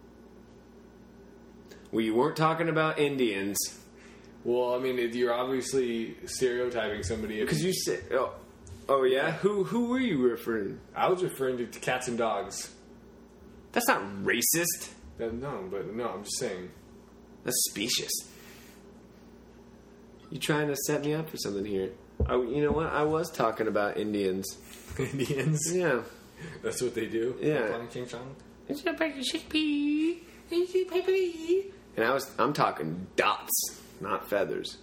Well, you weren't talking about Indians Well, I mean, you're obviously stereotyping somebody. because you said, "Oh, oh yeah." Who who were you referring? I was referring to, to cats and dogs. That's not racist. That, no, but no, I'm just saying. That's specious. You trying to set me up for something here? Oh, you know what? I was talking about Indians. Indians. Yeah, That's what they do. Yeah. Ching chong. and I was. I'm talking dots, not feathers.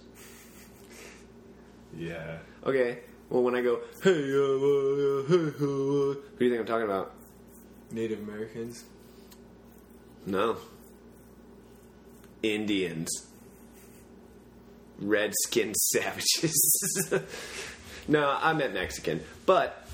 Yeah. Okay. Well, when I go, hey, uh, uh, hey, uh, who do you think I'm talking about? Native Americans. No. Indians. Red-skinned savages. No, I meant Mexican. But,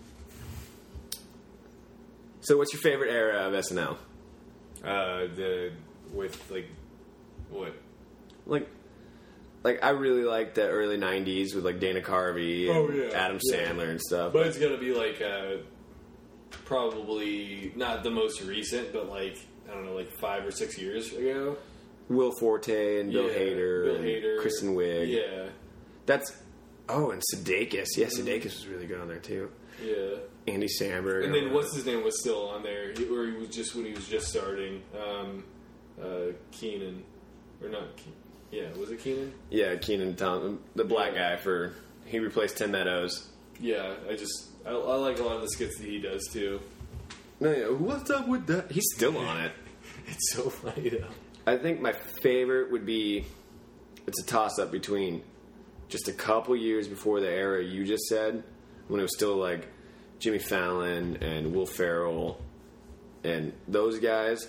so what's your favorite era of S N L? Uh, the with like what? Like, like I really like the early nineties with like Dana Carvey and Oh, yeah. Adam Yeah. Sandler and stuff. But it's gonna be like uh, probably not the most recent, but like I don't know, like five or six years ago. Will Forte and Bill Yeah, Hader Bill and Hader. Kristen Wiig. Yeah, That's, oh, and Sudeikis. Yeah, Sudeikis was really good on there too. yeah. Andy Samberg. And then what's his name was still on there, he, or he was just when he was just starting. Um, uh, Keenan, or not? Ke- yeah, was it Keenan? Yeah, Keenan Thompson, the black Yeah. guy for he replaced Tim Meadows. Yeah, I just I, I like a lot of the skits that he does too. No, yeah, what's up with that? He's still on it. It's so funny though. I think my favorite would be, it's a toss-up between just a couple years before the era you just said, when it was still like Jimmy Fallon and Will Ferrell and those guys.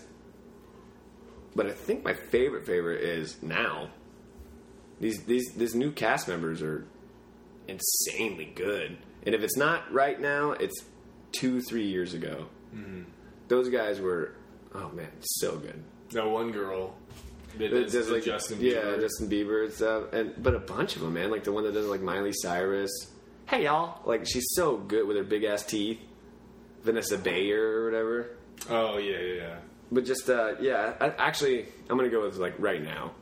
But I think my favorite favorite is now. These these these new cast members are insanely good. And if it's not right now, it's two, three years ago. Mm-hmm. Those guys were, oh man, so good. That one girl that does, does the like Justin Bieber. Yeah, Justin Bieber and stuff. And but a bunch of them, man. Like the one that does like Miley Cyrus. Hey, y'all. Like she's so good with her big ass teeth. Vanessa Bayer or whatever. Oh yeah, yeah, yeah. But just uh, yeah, I, actually, I'm gonna go with like right now.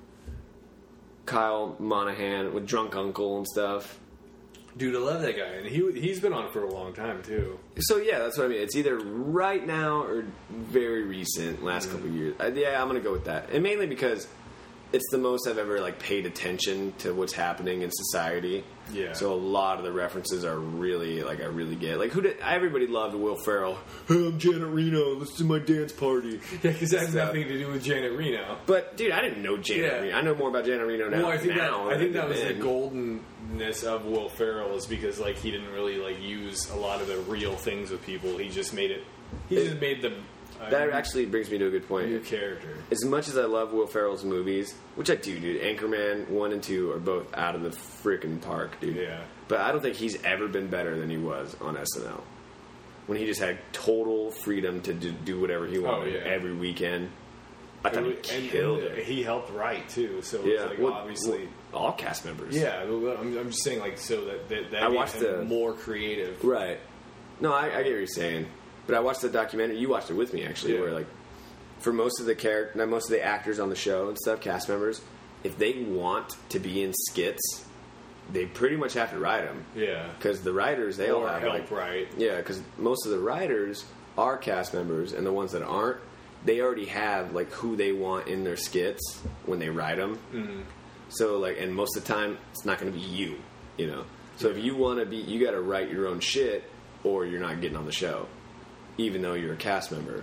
Kyle Monahan with Drunk Uncle and stuff. Dude, I love that guy, and he he's been on for a long time too. So yeah, that's what I mean. It's either right now or very recent, last mm. couple of years. I, yeah, I'm gonna go with that, and mainly because it's the most I've ever like paid attention to what's happening in society. Yeah. So a lot of the references are really like I really get. Like who did everybody loved Will Ferrell? Hey, I'm Janet Reno. Let's do my dance party. Yeah, because that has nothing to do with Janet Reno. But dude, I didn't know Janet yeah. Reno. I know more about Janet Reno now. Well, I think now that I think that was then. the goldenness of Will Ferrell is because like he didn't really like use a lot of the real things with people. He just made it. He it, just made them. Uh, that actually brings me to a good point. New character. As much as I love Will Ferrell's movies, which I do, dude, Anchorman one and two are both out of the freaking park, dude. Yeah. But I don't think he's ever been better than he was on S N L. When he just had total freedom to do, do whatever he wanted oh, yeah. every weekend. I thought and, he killed and, and it. He helped write too, so yeah, it was like well, obviously well, all cast members. Yeah, I'm, I'm just saying like so that that, that I made watched him the, more creative. Right. No, I, I get what you're saying, but I watched the documentary. You watched it with me actually, yeah. where like for most of the character, most of the actors on the show and stuff, cast members, if they want to be in skits, they pretty much have to write them. Yeah. Because the writers, they or all have help like, write. Yeah, because most of the writers are cast members, and the ones that aren't, they already have like who they want in their skits when they write them. Mm-hmm. So like, and most of the time, it's not going to be you, you know. So yeah. if you want to be, you got to write your own shit, or you're not getting on the show, even though you're a cast member.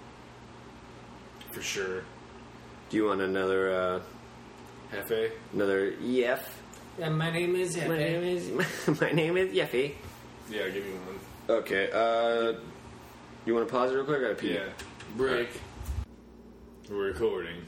For sure. Do you want another? Uh, Hefe? Another Yef? Yeah, my name is Hefe. My name is my name is Yeffy. Yeah, give me one. Okay. Uh, you want to pause it real quick? I gotta pee. Yeah. Break. Right. We're recording.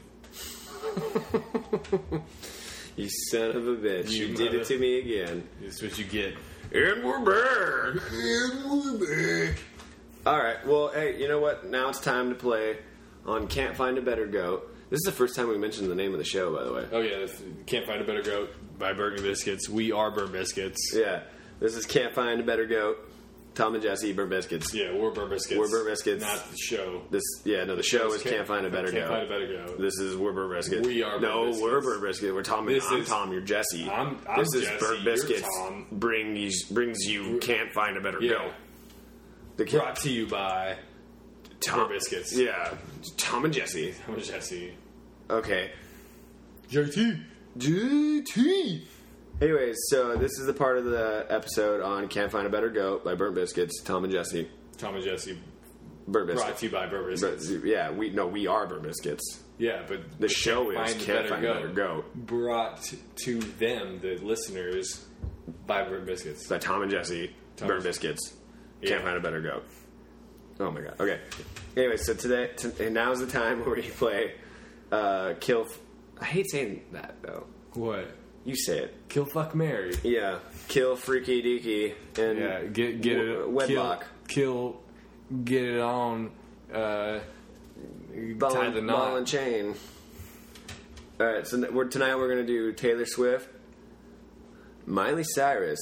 You son of a bitch! You, you did it to me again. That's what you get. And we're back. And we're back. All right. Well, hey, you know what? Now it's time to play on Can't Find a Better Goat. This is the first time we mentioned the name of the show, by the way. Oh, yeah. Can't Find a Better Goat by Burn Biscuits. We are Burn Biscuits. Yeah. This is Can't Find a Better Goat. Tom and Jesse, Burn Biscuits. Yeah, we're Burn Biscuits. We're Burn Biscuits. Not the show. This, yeah, no, the show is Can't, can't Find a Better can't Goat. Can't Find a Better Goat. This is We're Burn Biscuits. We are Burn No, Biscuits. we're Burn Biscuits. We're Tom and This I'm is, Tom, you're Jesse. I'm, I'm this is Jesse, Burn Biscuits. You're Tom. Brings, brings you Can't Find a Better yeah. Goat. The Brought to you by Tom Burn Biscuits. Yeah. Tom and Jesse. Tom and Jesse. Okay. J T. J T. Anyways, so this is the part of the episode on Can't Find a Better Goat by Burnt Biscuits, Tom and Jesse. Tom and Jesse. Burnt Biscuits. Brought to you by Burnt Biscuits. But, yeah, we no, we are Burnt Biscuits. Yeah, but the show is Find Can't a Find a Better Goat. Brought to them, the listeners, by Burnt Biscuits. By Tom and Jesse, Tom Burnt Biscuits. Yeah. Can't Find a Better Goat. Oh my god. Okay. Anyway, so today, t- and now's the time where we play uh, Kill. F- I hate saying that though. What? You say it. Kill, fuck, marry. Yeah. Kill, freaky deaky, and yeah, get get w- it. wedlock. Kill, kill, get it on. Uh, ball, tie the knot. Ball and chain. All right. So we're, tonight we're gonna do Taylor Swift, Miley Cyrus,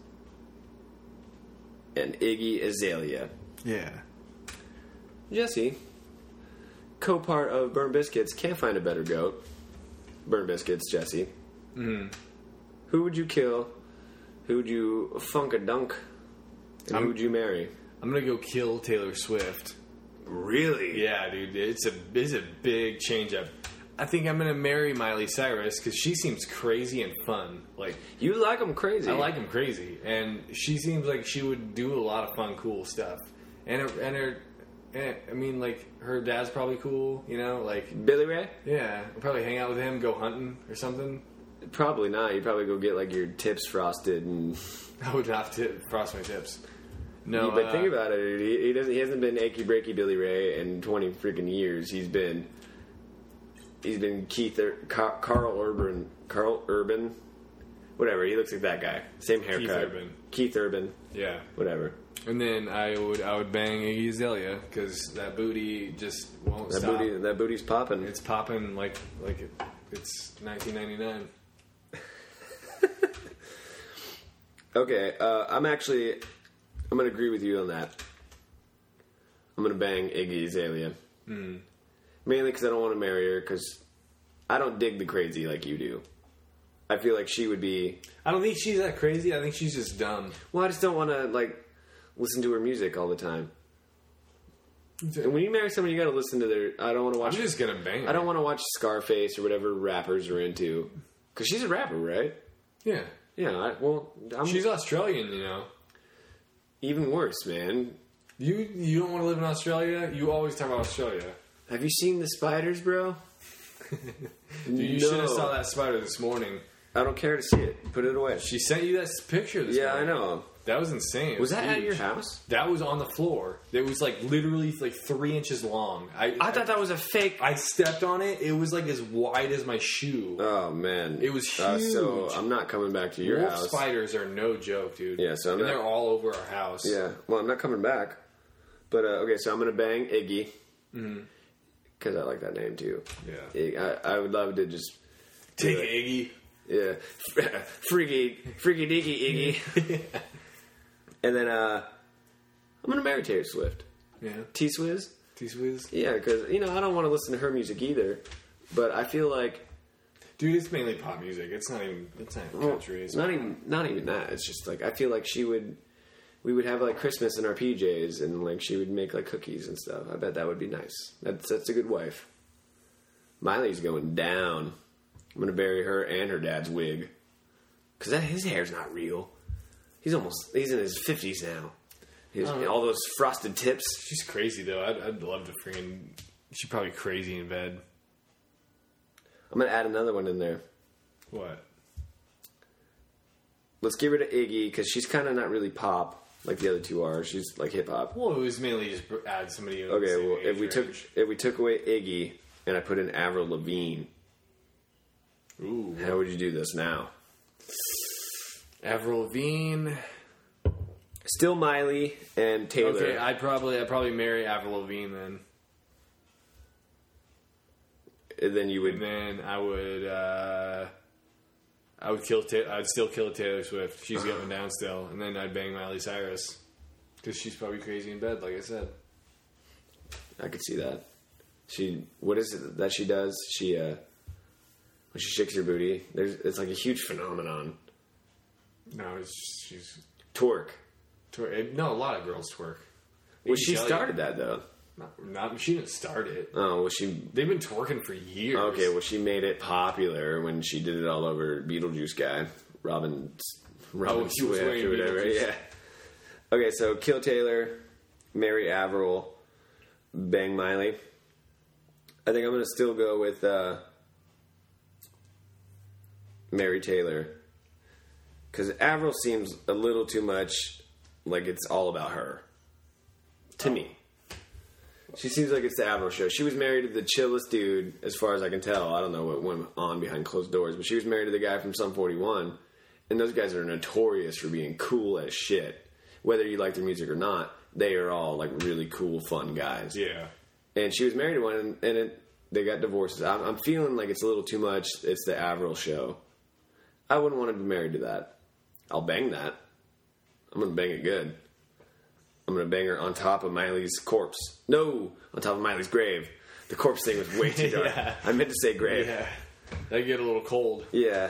and Iggy Azalea. Yeah. Jesse, co-part of Burnt Biscuits, Can't Find a Better Goat. Burnt Biscuits, Jesse. Mm-hmm. Who would you kill? Who would you funk a dunk? And I'm, who would you marry? I'm gonna go kill Taylor Swift. Really? Yeah, dude. It's a it's a big change up. I think I'm gonna marry Miley Cyrus because she seems crazy and fun. Like You like them crazy. I like them crazy, and she seems like she would do a lot of fun, cool stuff. And her, and her, and, I mean, like her dad's probably cool. You know, like Billy Ray? yeah, I'll probably hang out with him, go hunting or something. Probably not. You'd probably go get like your tips frosted and. I would have to frost my tips. No, but uh, think about it. He, he doesn't. He hasn't been achy breaky Billy Ray in twenty freaking years. He's been. He's been Keith Ur- Car- Carl Urban. Carl Urban. Whatever. He looks like that guy. Same haircut. Keith Urban. Keith Urban. Yeah. Whatever. And then I would I would bang Iggy Azalea because that booty just won't That stop. booty. That booty's popping. It's popping like like it, it's nineteen ninety-nine. Okay. Uh, I'm actually. I'm going to agree with you on that. I'm going to bang Iggy Azalea. Mm. Mainly because I don't want to marry her because I don't dig the crazy like you do. I feel like she would be. I don't think she's that crazy. I think she's just dumb. Well, I just don't want to like listen to her music all the time. And when you marry someone, you got to listen to their. I don't want to watch. I'm just gonna bang her. I don't want to watch Scarface or whatever rappers are into. Because she's a rapper, right? Yeah, Yeah. I, well, I'm, she's Australian. You know, even worse, man. you you don't want to live in Australia. You always talk about Australia. Have you seen the spiders, bro? Dude, you No. should have saw that spider this morning. I don't care to see it. Put it away. She sent you that picture this Yeah, morning. I know. That was insane. It Was that huge. at your house? That was on the floor. It was like literally like three inches long. I I thought that was a fake. I stepped on it. It was like as wide as my shoe. Oh man, It was Uh, so huge. I'm not coming back to your Wolf house. spiders are no joke, dude. Yeah, so I'm and not- they're all over our house. Yeah, well, I'm not coming back. But uh, okay, so I'm gonna bang Iggy because I like that name too. Yeah. Ig- I, I would love to just Take do it, Iggy. Yeah, freaky, freaky deaky Iggy. And then uh, I'm gonna marry Taylor Swift. Yeah. T Swizz. T Swizz. Yeah, because you know I don't want to listen to her music either, but I feel like Dude, it's mainly pop music. It's not even. It's not even well, country. It's not even not even that. It's just like I feel like she would. We would have like Christmas in our P Js, and like she would make like cookies and stuff. I bet that would be nice. That's that's a good wife. Miley's going down. I'm gonna bury her and her dad's wig because his hair's not real. He's almost he's in his fifties now. His, Oh. all those frosted tips. She's crazy though. I'd, I'd love to freaking. She's probably crazy in bed. I'm gonna add another one in there. What? Let's get rid of Iggy because she's kind of not really pop like the other two are. She's like hip hop. Well, it was mainly just add somebody. In the Okay, same well age if we took range. if we took away Iggy and I put in Avril Lavigne, Ooh, how would you do this now? Avril Lavigne. Still Miley and Taylor. Okay, I'd probably I'd probably marry Avril Lavigne then, and then you would. and then I would uh, I would kill Ta- I'd still kill Taylor Swift. She's going down still, and then I'd bang Miley Cyrus because she's probably crazy in bed, like I said. I could see that. She what is it that she does? She uh, when she shakes her booty, there's it's like a huge phenomenon. No, it's just, she's Twerk. twer- no. A lot of girls twerk. Well, Iggy she Azalea- started that though. Not, not she didn't start it. Oh, well, she They've been twerking for years. okay. Well, she made it popular when she did it all over Beetlejuice guy, Robin, Robin Oh, he was Swift wearing or whatever. Beetlejuice. Yeah. Okay, so kill Taylor, marry Avril, bang Miley. I think I'm gonna still go with uh, marry Taylor because Avril seems a little too much like it's all about her to Oh. me. She seems like it's the Avril show. She was married to the chillest dude, as far as I can tell. I don't know what went on behind closed doors, but she was married to the guy from Sum forty-one, and those guys are notorious for being cool as shit. Whether you like their music or not, they are all like really cool, fun guys. Yeah. And she was married to one, and, and it, they got divorces. I'm, I'm feeling like it's a little too much. It's the Avril show. I wouldn't want to be married to that. I'll bang that. I'm gonna bang it good. I'm gonna bang her on top of Miley's corpse. No, on top of Miley's grave. The corpse thing was way too dark. Yeah. I meant to say grave. Yeah. They get a little cold. Yeah.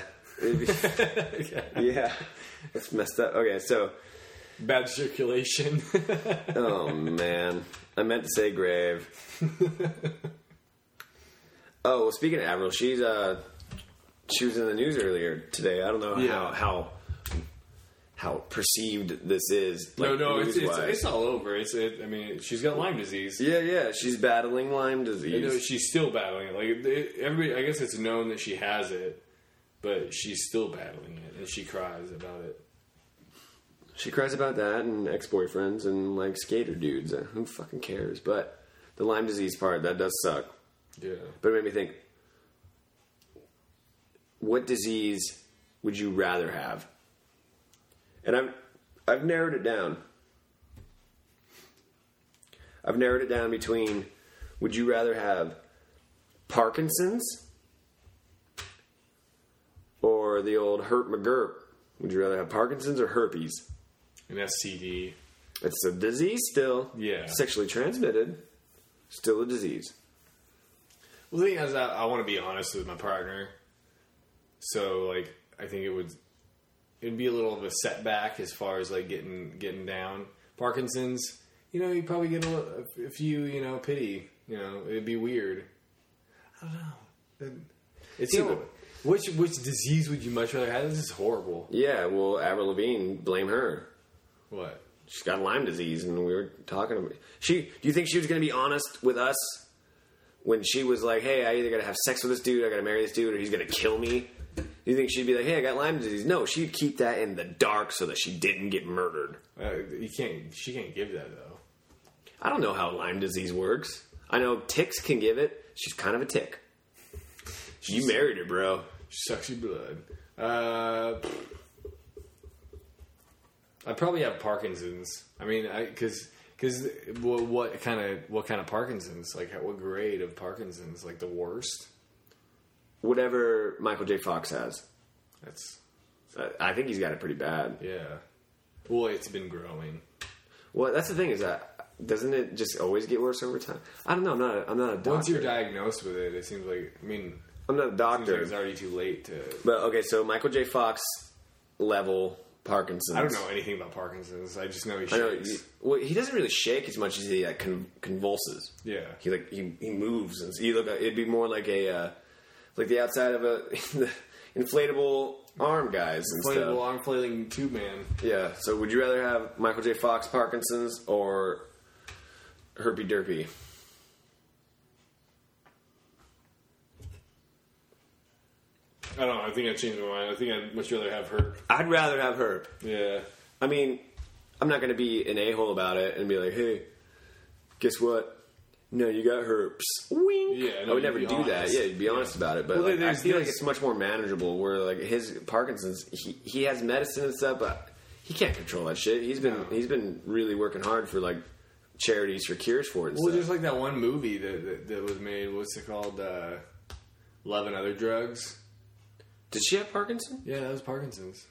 Yeah. That's messed up. Okay, so Bad circulation. oh man, I meant to say grave. Oh, well, speaking of Avril, she's uh, she was in the news earlier today. I don't know Yeah. how how how perceived this is. Like, no, no, it's, it's news-wise. it's all over. It's it, I mean, she's got Lyme disease. Yeah, yeah, she's battling Lyme I disease. know she's still battling it. Like it, everybody, I guess it's known that she has it, but she's still battling it, and she cries about it. She cries about that and ex-boyfriends and like skater dudes. Uh, who fucking cares? But the Lyme disease part, that does suck. Yeah. But it made me think, what disease would you rather have? And I've I've narrowed it down. I've narrowed it down between, would you rather have Parkinson's or the old herp McGurp? Would you rather have Parkinson's or herpes? An S T D. It's a disease still. Yeah. Sexually transmitted. Still a disease. Well, the thing is, I, I want to be honest with my partner. So, like, I think it would it'd be a little of a setback as far as like getting getting down. Parkinson's, you know, you probably get a, a few, you know, pity. You know, it'd be weird. I don't know. It's You know, which which disease would you much rather have? This is horrible. Yeah, well, Avril Lavigne, blame her. What? She's got Lyme disease, and we were talking about. She, do you think she was going to be honest with us when she was like, "Hey, I either got to have sex with this dude, I got to marry this dude, or he's going to kill me"? Do you think she'd be like, "Hey, I got Lyme disease"? No, she'd keep that in the dark so that she didn't get murdered. Uh, you can't. She can't give that though. I don't know how Lyme disease works. I know ticks can give it. She's kind of a tick. You married her, bro. She sucks your blood. Uh, I'd probably have Parkinson's. I mean, I because because what, what kind of what kind of Parkinson's? Like what grade of Parkinson's? Like the worst? Whatever Michael J. Fox has. That's I I think he's got it pretty bad. yeah. Well, it's been growing. Well, that's the thing is that doesn't it just always get worse over time? I don't know. I'm not. A, I'm not a doctor. Once you're diagnosed with it, it seems like I mean, I'm not a it seems doctor. like it's already too late to. But okay, so Michael J. Fox level Parkinson's. I don't know anything about Parkinson's. I just know he I know. shakes. He, well, he doesn't really shake as much as he like, con- convulses. Yeah. He like he, he moves, and so you look. It'd be more like a uh, like the outside of a inflatable arm guys and Inflatable stuff. arm flailing tube man. Yeah. So would you rather have Michael J. Fox Parkinson's or Herpy Derpy? I don't know. I think I changed my mind. I think I'd much rather have her. I'd rather have Herp. Yeah. I mean, I'm not going to be an a-hole about it and be like, hey, guess what? No, you got herpes. Wink. Yeah, no, I would you'd never be do that. honest. Yeah, you'd be honest about it. But Well, like, I there's- feel like there's- it's much more manageable where like his Parkinson's, he, he has medicine and stuff, but he can't control that shit. He's been No. he's been really working hard for like charities for cures for it and Well, stuff. just like that one movie that that, that was made. What's it called? Uh, Love and Other Drugs. Did she have Parkinson's? Yeah, that was Parkinson's.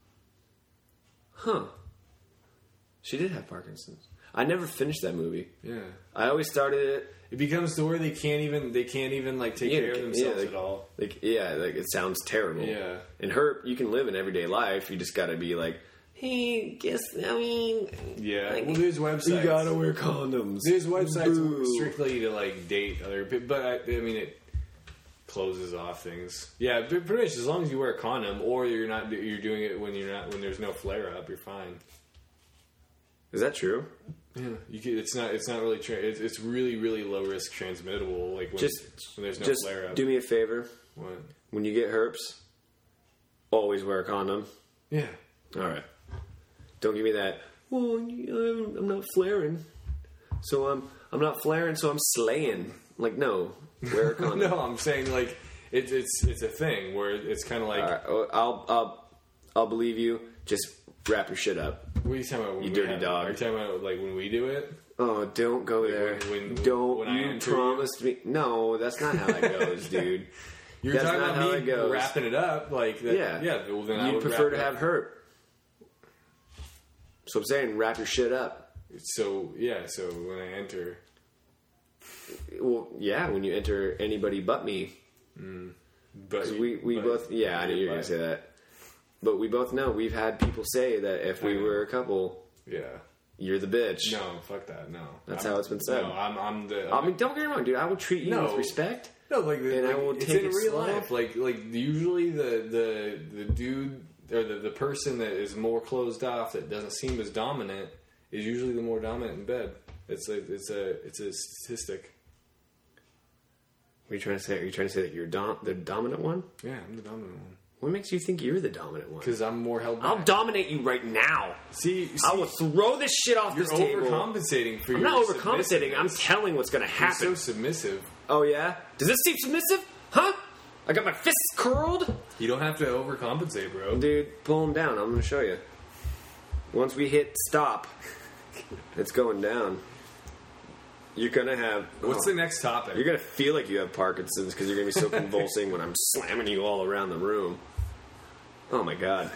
Huh. She did have Parkinson's. I never finished that movie. Yeah. I always started it. It becomes to where they can't even they can't even like take Yeah, care of yeah, themselves like- at all. Like, yeah, like it sounds terrible. Yeah. And herp, you can live an everyday life. You just got to be like, hey, guess I mean, Yeah. like, Well, there's websites. you gotta wear condoms. There's websites Boo. strictly to like date other people, but I, I mean it closes off things. Yeah, but pretty much as long as you wear a condom or you're not you're doing it when you're not when there's no flare up, you're fine. Is that true? Yeah, you can, it's not it's not really tra- it's, it's really really low risk transmittable. Like when, Just, when there's no just flare up. do me a favor. What? When you get herpes, always wear a condom. Yeah. All right. Don't give me that. Well, I'm I'm not flaring, so I'm I'm not flaring, so I'm slaying. Like, no, wear a condom. No, I'm saying like it's it's it's a thing where it's kind of like All right, oh, I'll I'll I'll believe you. Just wrap your shit up. what are you talking about? When You we dirty have- dog. Are you talking about like when we do it? Oh, don't go there. when- when- don't when I you enter promised me? No, that's not how it goes, dude. You're That's talking not how about it me goes. wrapping it up like that. Yeah, Yeah. Well, then I you'd would prefer wrap to it have up. herp. So I'm saying, wrap your shit up. So yeah. So when I enter, Well, yeah, when you enter anybody but me, but 'cause we we but- both yeah, I knew you were gonna but- say that, but we both know we've had people say that if we I know. were a couple, Yeah. you're the bitch. No, fuck that. No, That's I'm, how it's been said. No, I'm, I'm the. I mean, don't get me wrong, dude. I will treat you No. with respect. No, like, the, And like I will it's take in it real slow. life. Like, like usually the the the dude or the the person that is more closed off, that doesn't seem as dominant, is usually the more dominant in bed. It's a it's a it's a statistic. What are you trying to say? Are you trying to say that you're dom- the dominant one? Yeah, I'm the dominant one What makes you think you're the dominant one? because I'm more held back. I'll dominate you right now. see, see, I will throw this shit off you're this table. overcompensating for I'm your not overcompensating. I'm submissiveness. telling what's going to You're happen. so submissive. Oh, yeah? Does this seem submissive? Huh? I got my fists curled? You don't have to overcompensate, bro. Dude, pull them down. I'm going to show you. Once we hit stop, it's going down. You're going to have... What's oh, the next topic? You're going to feel like you have Parkinson's because you're going to be so convulsing when I'm slamming you all around the room. Oh, my God.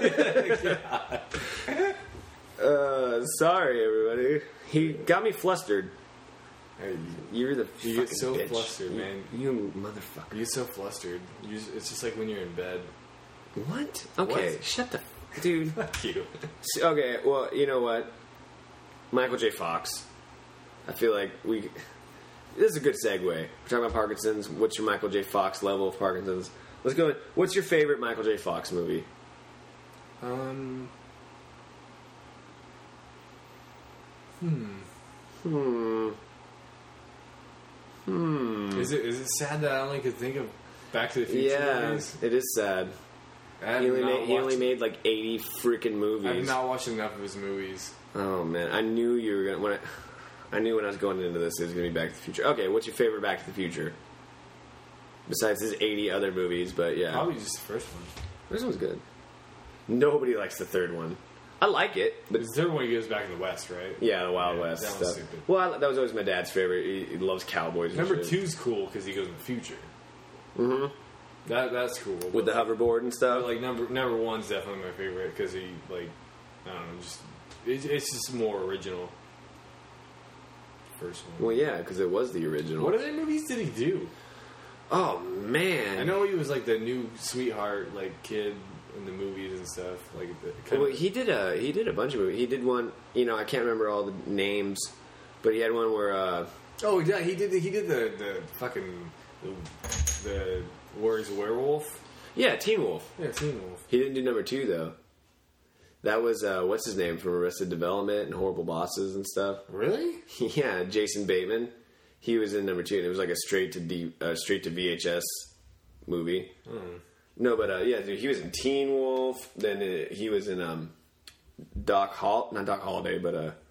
uh, sorry, everybody. He got me flustered. Hey, You're the You get fucking so bitch. flustered, You- man. You motherfucker. you get so flustered. You just, it's just like when you're in bed. What? Okay, What? shut the... Dude. Fuck you. Okay, well, you know what? Michael J. Fox. I feel like we... This is a good segue. We're talking about Parkinson's. What's your Michael J. Fox level of Parkinson's? Let's go in. What's your favorite Michael J. Fox movie? Um. Hmm. Hmm. Is it is it sad that I only could think of Back to the Future Yeah, movies? it is sad. I have He only, not made, he only watched- made like eighty freaking movies. I've not watched enough of his movies. Oh man, I knew you were gonna. When I, I knew when I was going into this, it was gonna be Back to the Future. Okay, what's your favorite Back to the Future? Besides his eighty other movies, but yeah, Probably just the first one. this one's good. Nobody likes the third one. I like it, but The third one he goes back in the West, right? yeah, the Wild Yeah, West that one's stuff. stupid. Well, I, that was always my dad's favorite. He, he loves cowboys. And Number shit. two's cool because he goes in the future. Mm-hmm. That that's cool. With the But, hoverboard and stuff. but, like number number one's definitely my favorite because he like I don't know, just it, it's just more original. First one. Well, yeah, because it was the original. What other movies did he do? Oh man, I know he was like the new sweetheart, like kid in the movies and stuff. Like the, kind Well, of, he did a he did a bunch of movies. He did one. You know, I can't remember all the names, but he had one where. Uh, oh yeah, he did. The, he did the the fucking the, the Where's Werewolf? yeah, Teen Wolf. Yeah, Teen Wolf. He didn't do number two though. That was uh, what's his name from Arrested Development and Horrible Bosses and stuff. Really? Yeah, Jason Bateman. He was in number two, and it was like a straight to D, uh, straight to V H S movie. Mm. No, but uh, yeah, dude, he was in Teen Wolf. Then uh, he was in um, Doc Hol, not Doc Holliday, but uh,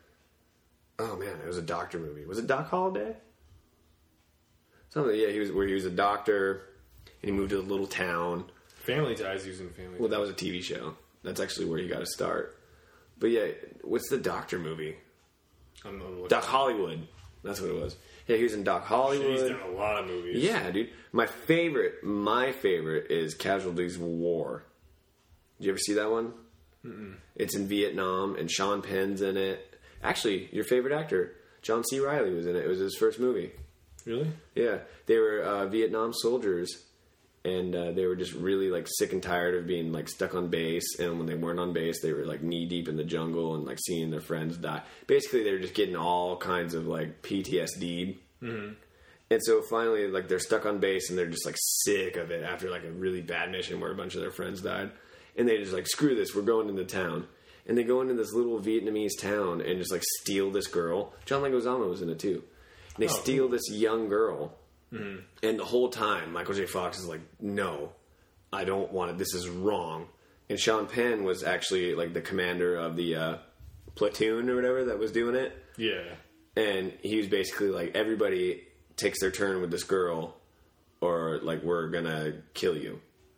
oh man, it was a doctor movie. Was it Doc Holliday? Something. Yeah, he was where he was a doctor, and he moved to a little town. Family Ties using Family. Well, Ties. that was a T V show. That's actually where he got to start. But yeah, what's the doctor movie? I'm, I'm looking. Doc Hollywood. That's what it was. Yeah, he was in Doc He's Hollywood. done a lot of movies. Yeah, dude. My favorite, my favorite is Casualties of War. Did you ever see that one? Mm-mm. It's in Vietnam, and Sean Penn's in it. Actually, your favorite actor, John C. Reilly, was in it. It was his first movie. Really? Yeah, they were uh, Vietnam soldiers, and uh, they were just really like sick and tired of being like stuck on base. And when they weren't on base, they were like knee deep in the jungle and like seeing their friends die. Basically, they were just getting all kinds of like P T S D. Mm-hmm. And so finally, like they're stuck on base and they're just like sick of it after like a really bad mission where a bunch of their friends died. And they just like, screw this, we're going into town. And they go into this little Vietnamese town and just like steal this girl. John Leguizamo was in it too. And they Oh, steal cool. this young girl. Mm-hmm. And the whole time, Michael J. Fox is like, no, I don't want it. This is wrong. And Sean Penn was actually like the commander of the uh, platoon or whatever that was doing it. Yeah. And he was basically like, everybody takes their turn with this girl or like, we're going to kill you.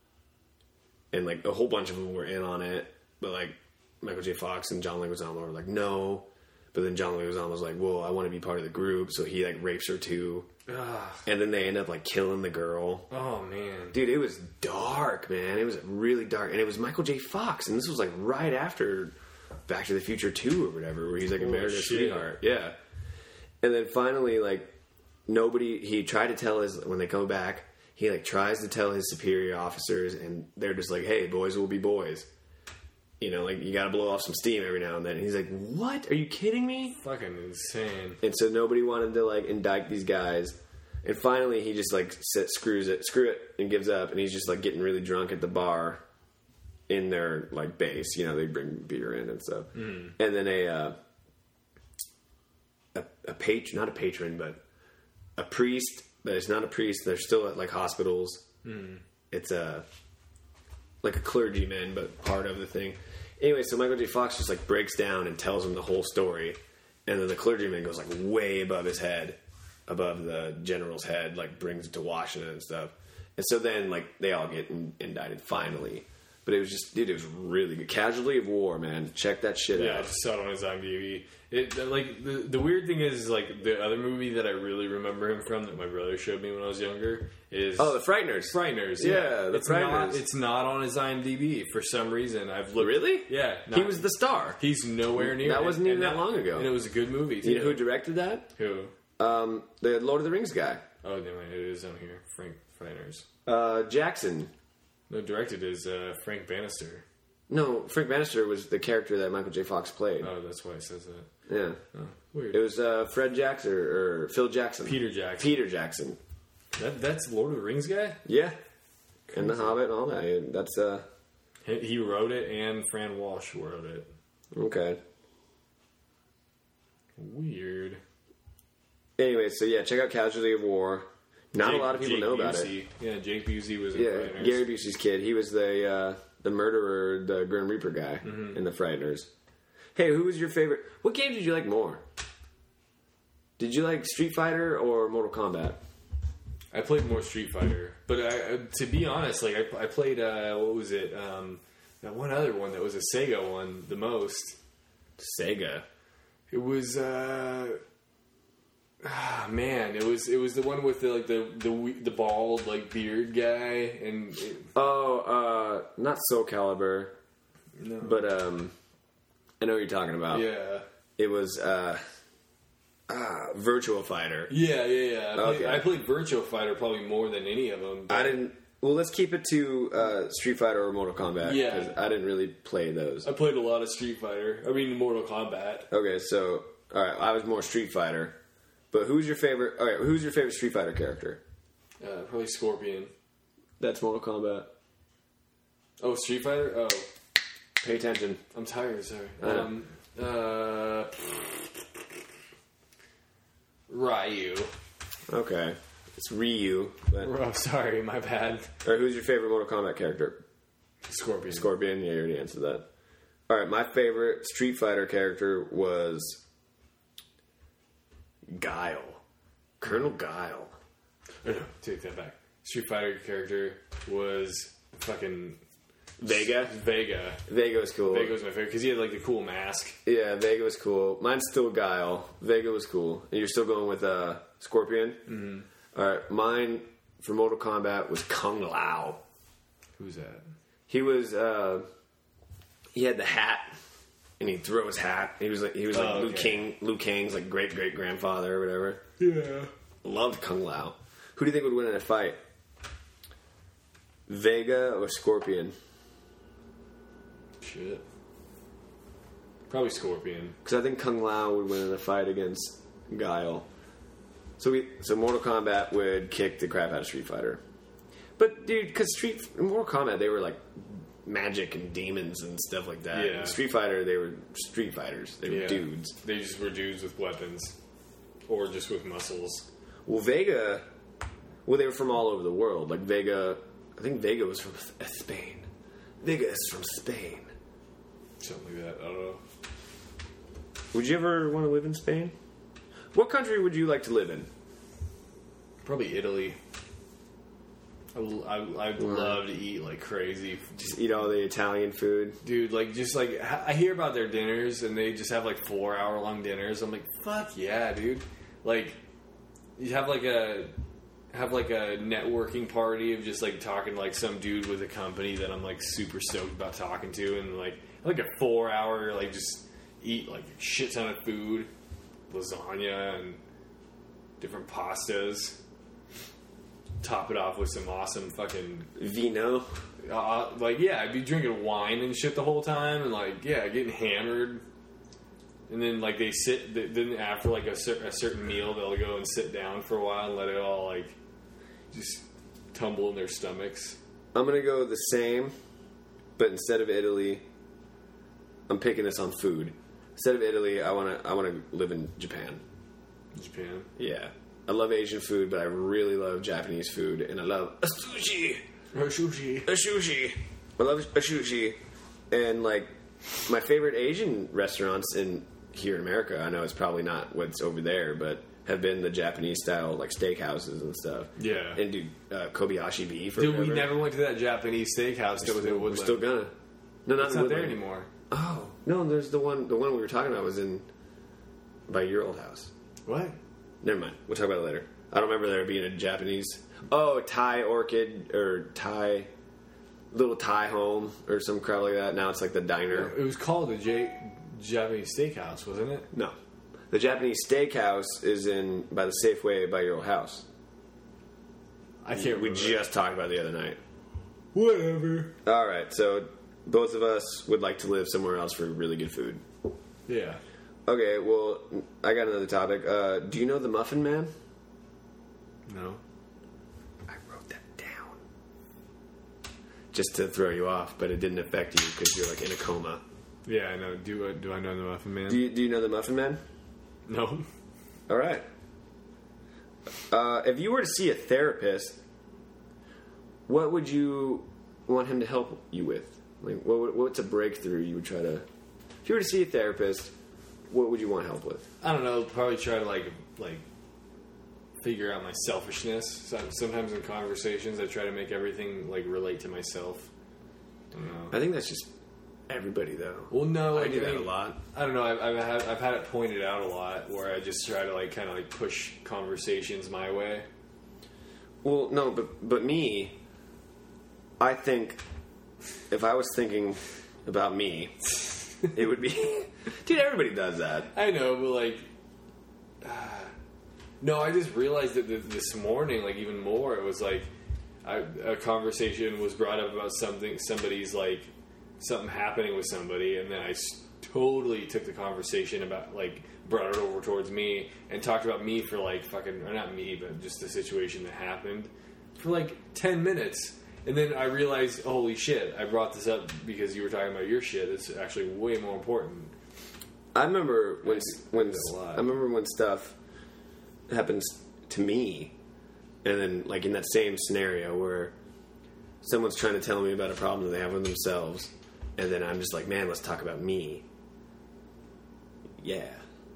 And like a whole bunch of them were in on it. But like Michael J. Fox and John Leguizamo were like, no. But then John Leguizamo was like, well, I want to be part of the group. So he like rapes her too. Ugh. And then they end up like killing the girl. Oh man. Dude, it was dark, man. It was really dark. And it was Michael J. Fox. And this was like right after Back to the Future two or whatever, where he's like Holy America's shit. sweetheart. Yeah. And then finally, like, nobody, he tried to tell his, when they come back, he like tries to tell his superior officers, and they're just like, hey, boys will be boys. You know, like, you gotta blow off some steam every now and then. And he's like, what? Are you kidding me? Fucking insane. And so nobody wanted to, like, indict these guys. And finally, he just, like, set, screws it, screw it, and gives up. And he's just, like, getting really drunk at the bar in their, like, base. You know, they bring beer in and stuff. Mm. And then a, uh, a, a patron, not a patron, but a priest, but it's not a priest. They're still at, like, hospitals. Mm. It's a, like, a clergyman, but part of the thing. Anyway, so Michael J. Fox just, like, breaks down and tells him the whole story. And then the clergyman goes, like, way above his head, above the general's head, like, brings it to Washington and stuff. And so then, like, they all get in- indicted finally. But it was just, dude, it was really good. Casualty of War, man. Check that shit yeah, out. I just saw it on his IMDb. It, like, the, the weird thing is, like, the other movie that I really remember him from that my brother showed me when I was younger is... Oh, The Frighteners. Frighteners, yeah. yeah. The it's Frighteners. Not, it's not on his IMDb for some reason. I've looked... Really? Yeah. Not, he was the star. He's nowhere near That it. wasn't even and that long ago. And it was a good movie, too. You know who directed that? Who? Um, the Lord of the Rings guy. Oh, damn it. It is on here. Frank Frighteners. Uh, Jackson. No, directed is uh, Frank Bannister. No, Frank Bannister was the character that Michael J. Fox played. Oh, that's why it says that. Yeah. Oh, weird. It was uh, Fred Jackson, or Phil Jackson. Peter Jackson. Peter Jackson. That, that's Lord of the Rings guy? Yeah. Crazy. And The Hobbit and all that. That's, uh... He, he wrote it, and Fran Walsh wrote it. Okay. Weird. Anyway, so yeah, check out Casualty of War. Not Jake, a lot of people Jake know about Busey. it. Yeah, Jake Busey was in Yeah, Frighteners. Gary Busey's kid. He was the uh, the murderer, the Grim Reaper guy Mm-hmm. in The Frighteners. Hey, who was your favorite? What game did you like more? Did you like Street Fighter or Mortal Kombat? I played more Street Fighter, but I, to be honest, like I, I played uh, what was it? Um, that one other one that was a Sega one the most. Sega. It was uh, ah, man, it was it was the one with the like the the the bald like beard guy and it, Oh, uh, not Soul Calibur, no. but um, I know what you're talking about. yeah. It was uh, ah, Virtua Fighter. Yeah, yeah, yeah. I played, Okay. I played Virtua Fighter probably more than any of them. But I didn't. Well, let's keep it to uh, Street Fighter or Mortal Kombat. Yeah. 'Cause I didn't really play those. I played a lot of Street Fighter. I mean, Mortal Kombat. Okay, so all right, I was more Street Fighter. But who's your favorite? All right, who's your favorite Street Fighter character? Uh, probably Scorpion. That's Mortal Kombat. Oh, Street Fighter. Oh, Pay attention. I'm tired. Sorry. I know. Um, uh, Ryu. Okay, it's Ryu. But, Oh, sorry, my bad. all right, who's your favorite Mortal Kombat character? Scorpion. Scorpion. Yeah, you already answered that. All right, my favorite Street Fighter character was Guile. Colonel Guile. Oh, no, take that back. Street Fighter character was fucking Vega. Vega. Vega was cool. Vega was my favorite because he had like the cool mask. Yeah, Vega was cool. Mine's still Guile. Vega was cool. And you're still going with uh, Scorpion? Mm-hmm. All right, mine for Mortal Kombat was Kung Lao. Who's that? He was, uh, he had the hat, and he'd throw his hat. He was like, he was like Oh, Liu okay. King, Liu Kang's like great great grandfather or whatever. Yeah. Loved Kung Lao. Who do you think would win in a fight? Vega or Scorpion? Shit. Probably Scorpion. Because I think Kung Lao would win in a fight against Guile. So we, so Mortal Kombat would kick the crap out of Street Fighter. But dude, because Street in Mortal Kombat they were like magic and demons and stuff like that. Yeah. In Street Fighter they were Street Fighters. They were Yeah. dudes. They just were dudes with weapons. Or just with muscles. Well, Vega, well they were from all over the world. Like Vega, I think Vega was from Spain. Vega is from Spain. Something like that. I don't know. Would you ever want to live in Spain? What country would you like to live in? Probably Italy. I, I, I'd love to eat like crazy. Just eat all the Italian food. Dude, like, just like, I hear about their dinners and they just have like four hour long dinners. I'm like, fuck yeah, dude. Like, you have like a, have like a networking party of just like talking to like some dude with a company that I'm like super stoked about talking to. And like, like a four hour, like, just eat like a shit ton of food, lasagna and different pastas. top it off with some awesome fucking Vino. uh, like yeah, I'd be drinking wine and shit the whole time, and like yeah, getting hammered. And then like they sit, then after like a, cer- a certain meal, they'll go and sit down for a while and let it all like just tumble in their stomachs. I'm gonna go the same, but instead of Italy, I'm picking this on food. Instead of Italy, I wanna I wanna live in Japan. Japan. Yeah, I love Asian food, but I really love Japanese food, and I love a sushi. A sushi. A sushi. I love a sushi, and like my favorite Asian restaurants in here in America. I know it's probably not what's over there, but have been the Japanese style like steakhouses and stuff. Yeah. And do uh, Kobayashi beef. Or Dude, whatever. we never went to that Japanese steakhouse that was in We're Woodland. still gonna. No, not It's in not there Woodland. anymore. Oh no, there's the one. The one we were talking about was in by your old house. What? Never mind. We'll talk about it later. I don't remember there being a Japanese. Oh, Thai Orchid or Thai little Thai home or some crap like that. Now it's like the diner. It was called the J- Japanese steakhouse, wasn't it? No, the Japanese steakhouse is in by the Safeway by your old house. I can't We remember. just talked about it the other night. Whatever. All right, so both of us would like to live somewhere else for really good food. Yeah. Okay, well, I got another topic. Uh, do you know the Muffin Man? No. I wrote that down. Just to throw you off, but it didn't affect you because you're like in a coma. Yeah, I know. Do uh, do I know the Muffin Man? Do you, do you know the Muffin Man? No. All right. Uh, if you were to see a therapist, what would you want him to help you with? Like, what would- what's a breakthrough you would try to? If you were to see a therapist, what would you want help with? I don't know. Probably try to like like figure out my selfishness. So- Sometimes in conversations, I try to make everything like relate to myself. I don't know. I think that's just everybody, though. Well, no, I like, do that mean, a lot. I don't know. I've, I've, had, I've had it pointed out a lot where I just try to like kind of like push conversations my way. Well, no, but but me, I think if I was thinking about me, it would be, dude. Everybody does that. I know, but like, uh, no, I just realized that th- this morning, like even more, it was like I, a conversation was brought up about something, somebody's like something happening with somebody, and then I s- totally took the conversation about like brought it over towards me and talked about me for like fucking, or not me, but just the situation that happened for like ten minutes. And then I realized, holy shit, I brought this up because you were talking about your shit. It's actually way more important. I remember when I when do that a lot. I remember when stuff happens to me, and then like in that same scenario where someone's trying to tell me about a problem that they have with themselves, and then I'm just like, man, let's talk about me. Yeah,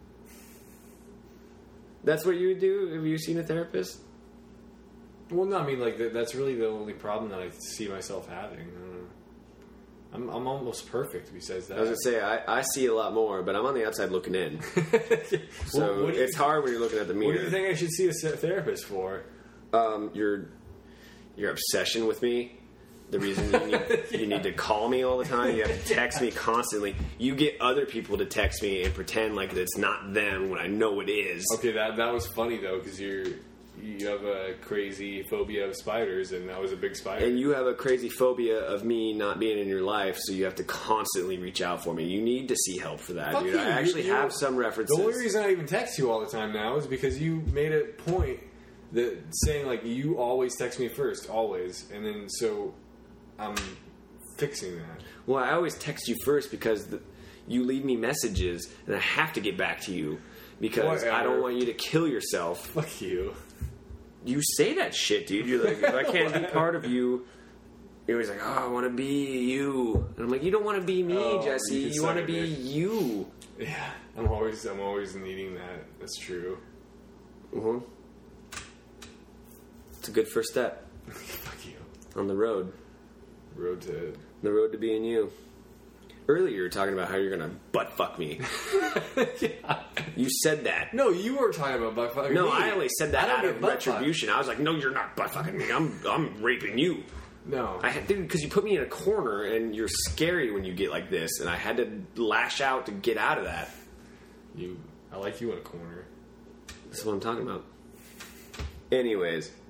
that's what you would do. Have you seen a therapist? Well, no, I mean, like, that, that's really the only problem that I see myself having. I don't know. I'm, I'm almost perfect besides that. I was gonna say I, I see a lot more, but I'm on the outside looking in, so Well, what do you- it's hard when you're looking at the What do you mirror. think I should see a se- therapist for? Um, your your obsession with me. The reason you need, you need to call me all the time, you have to text me constantly. You get other people to text me and pretend like it's not them when I know it is. Okay, that that was funny, though, because you're... You have a crazy phobia of spiders, and that was a big spider. And you have a crazy phobia of me not being in your life, so you have to constantly reach out for me. You need to see help for that, Fuck dude. you. I actually You- you- have some references. The only reason I even text you all the time now is because you made a point that saying, like, you always text me first, always. And then, so, I'm fixing that. Well, I always text you first because the, you leave me messages, and I have to get back to you because I Whatever. don't want you to kill yourself. Fuck you. You say that shit, dude. You're like, if I can't be part of you, you're always like, oh, I want to be you. And I'm like, you don't want to be me, Oh, Jesse. you You, can want to suck be a dick. you. Yeah, I'm always, I'm always needing that. That's true. Mm-hmm. It's a good first step Fuck you. on the road. Road to... The road to being you. Earlier, you were talking about how you're going to butt fuck me. yeah. You said that. No, you were talking about butt fucking No, me. I only said that I don't out get of butt fucked. retribution. I was like, no, you're not butt fucking me. I'm, I'm raping you. No. I had, dude, because you put me in a corner and you're scary when you get like this, and I had to lash out to get out of that. You... I like you in a corner. That's what I'm talking about. Anyways,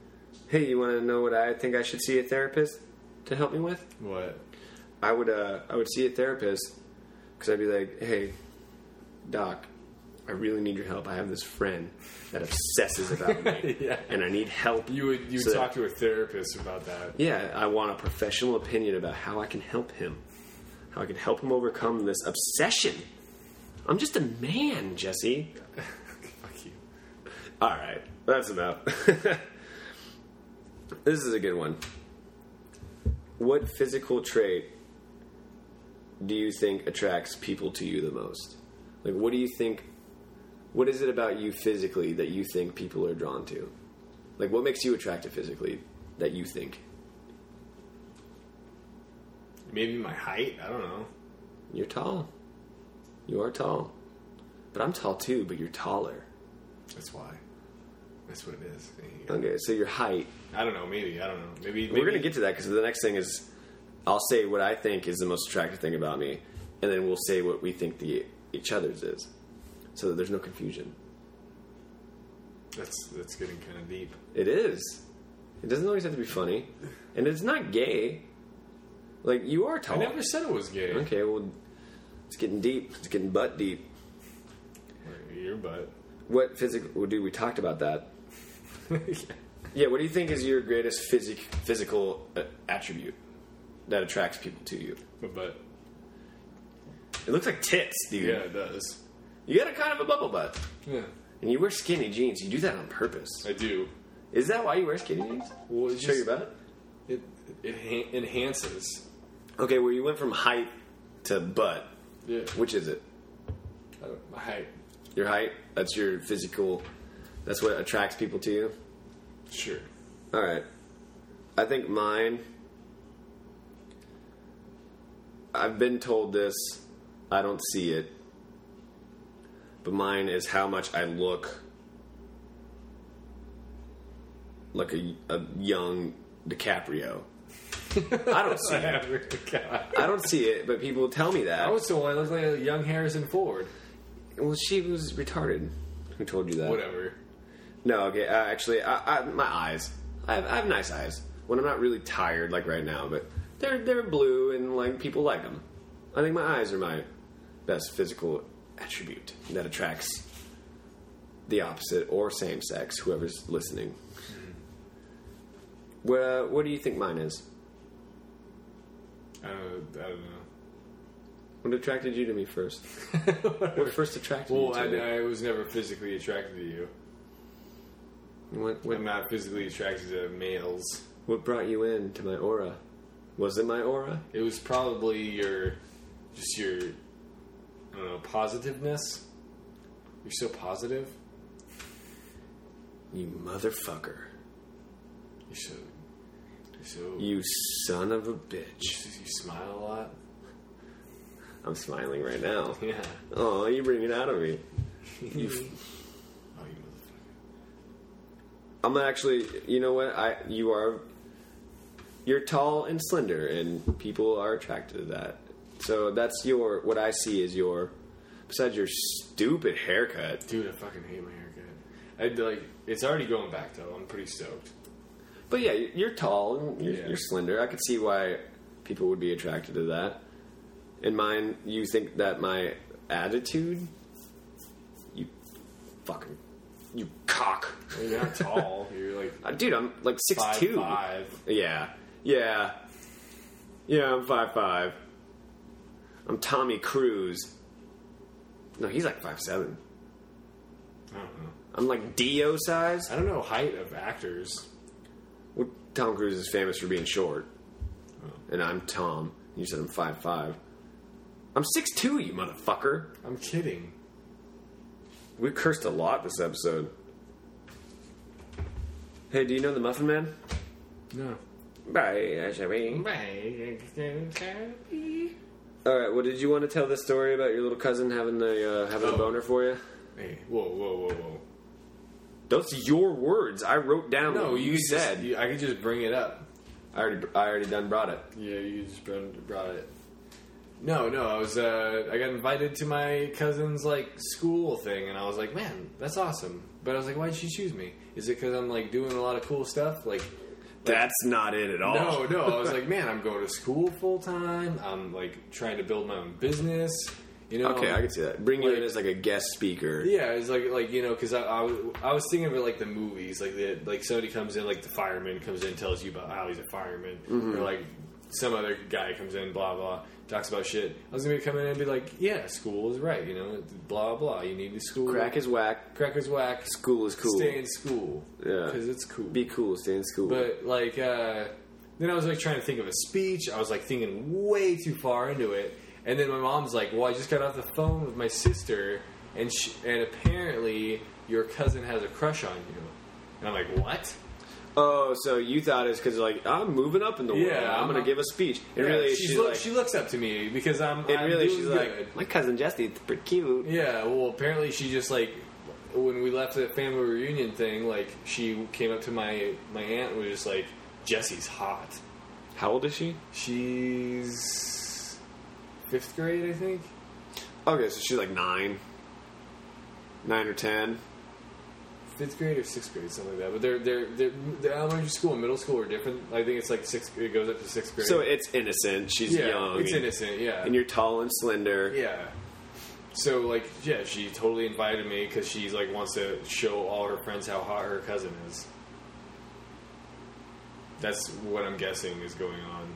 Hey, you want to know what I think I should see a therapist to help me with? What? I would uh, I would see a therapist because I'd be like, hey, doc, I really need your help. I have this friend that obsesses about me, Yeah. and I need help. You would you so would that- talk to a therapist about that. Yeah, I want a professional opinion about how I can help him. How I can help him overcome this obsession. I'm just a man, Jesse. Fuck you. Alright, that's enough. This is a good one. What physical trait do you think attracts people to you the most? Like, what do you think... What is it about you physically that you think people are drawn to? Like, what makes you attractive physically that you think? Maybe my height. I don't know. You're tall. You are tall. But I'm tall too, but you're taller. That's why. That's what it is. There you go. Okay, so your height. I don't know. Maybe I don't know. Maybe, maybe We're going to get to that because the next thing is I'll say what I think is the most attractive thing about me, and then we'll say what we think the each other's is, so that there's no confusion. That's that's getting kind of deep. It is. It doesn't always have to be funny, and it's not gay. Like, you are tall. I never said it was gay. Okay, well, it's getting deep. It's getting butt deep. Your butt. What physical? Well, dude, we talked about that. Yeah, what do you think is your greatest physic, physical uh, attribute that attracts people to you? My butt. It looks like tits, dude. Yeah, it does. You got a kind of a bubble butt. Yeah, And you wear skinny jeans. You do that on purpose. I do. Is that why you wear skinny jeans? Well, it's Show just- your butt? It it ha- enhances. Okay, well, you went from height to butt. Yeah. Which is it? I don't- My height. Your height? That's your physical... That's what attracts people to you? Sure. All right. I think mine... I've been told this. I don't see it. But mine is how much I look like a, a young DiCaprio. I don't see it. I don't see it, but people tell me that. I was told I looked like a young Harrison Ford. Well, she was retarded. Who told you that? Whatever. No, okay. Uh, actually, I, I, my eyes. I have, I have nice eyes when I'm not really tired, like right now. But they're they're blue, and like people like them. I think my eyes are my best physical attribute that attracts the opposite or same sex, whoever's listening. Mm-hmm. What uh, What do you think mine is? I don't, I don't know. What attracted you to me first? What first attracted Well, you to I, me? I was never physically attracted to you. What, what, I'm not physically attracted to males. what brought you in to my aura? Was it my aura? It was probably your, just your, I don't know, positiveness. You're so positive. You motherfucker. You're so, you're so. You son of a You, bitch. you smile a lot. I'm smiling right now. Yeah. Oh, you bring it out of me. You, Oh, you motherfucker. I'm actually, you know what? I you are, you're tall and slender, and people are attracted to that. So that's your. What I see is your. Besides your stupid haircut, Dude, I fucking hate my haircut. I'd like. It's already going back though. I'm pretty stoked. but yeah, you're tall and you're, Yeah. you're slender. I could see why people would be attracted to that. In mine, you think that my attitude, you fucking, you cock. Well, you're not tall. You're like Uh, dude, I'm like six five two. five. Yeah, yeah, yeah. I'm five five. I'm Tommy Cruise. No, he's like five seven. I don't know. I'm like Dio size. I don't know height of actors. Well, Tom Cruise is famous for being short, Oh. and I'm Tom. You said I'm five five. I'm six two, you motherfucker. I'm kidding. We cursed a lot this episode. Hey, do you know the Muffin Man? No. Bye, Shabby. All right. Well, did you want to tell this story about your little cousin having the uh, having Oh. a boner for you? Hey, whoa, whoa, whoa, whoa. Those your words. I wrote down No, what you, you could said. Just, you, I could just bring it up. I already, I already done brought it. Yeah, you just brought brought it. No, no, I was uh, I got invited to my cousin's like school thing, and I was like, man, that's awesome. But I was like, why'd she choose me? Is it because I'm like doing a lot of cool stuff? Like, That's not it at all. no, no. I was like, man, I'm going to school full time. I'm like trying to build my own business. You know? Okay, I can see that. Bring you Like- in as like a guest speaker. Yeah, it's like like you know because I, I, was- I was thinking of it like the movies, like the, like somebody comes in, like the fireman comes in, tells you about how he's a fireman, or like some other guy comes in, blah blah, talks about shit. I was gonna come in and be like, yeah, school is right, you know, blah blah. You need to school. Crack is whack. Crack is whack. School is cool. Stay in school. Yeah. because it's cool. Be cool. Stay in school. But like uh, then I was like trying to think of a speech. I was like thinking way too far into it. And then my mom's like, well, I just got off the phone with my sister, and she, and apparently your cousin has a crush on you. And I'm like, what? oh, so you thought it's because like I'm moving up in the world. Yeah, I'm, I'm going a- to give a speech. And Yeah, really, she's she's look, like, she looks up to me because I'm. and I'm really, doing she's good. like, my cousin Jesse's pretty cute. Yeah, well, apparently she just like when we left the family reunion thing, like she came up to my my aunt and was just like, Jesse's hot. How old is she? She's fifth grade, I think. Okay, so she's like nine, nine or ten. Fifth grade or sixth grade, something like that. But they're they're, they're the elementary school and middle school are different. I think it's like sixth. It goes up to sixth grade. So it's innocent. She's yeah, young. it's and, innocent. Yeah, and you're tall and slender. yeah. So like, yeah, she totally invited me because she's like wants to show all her friends how hot her cousin is. That's what I'm guessing is going on.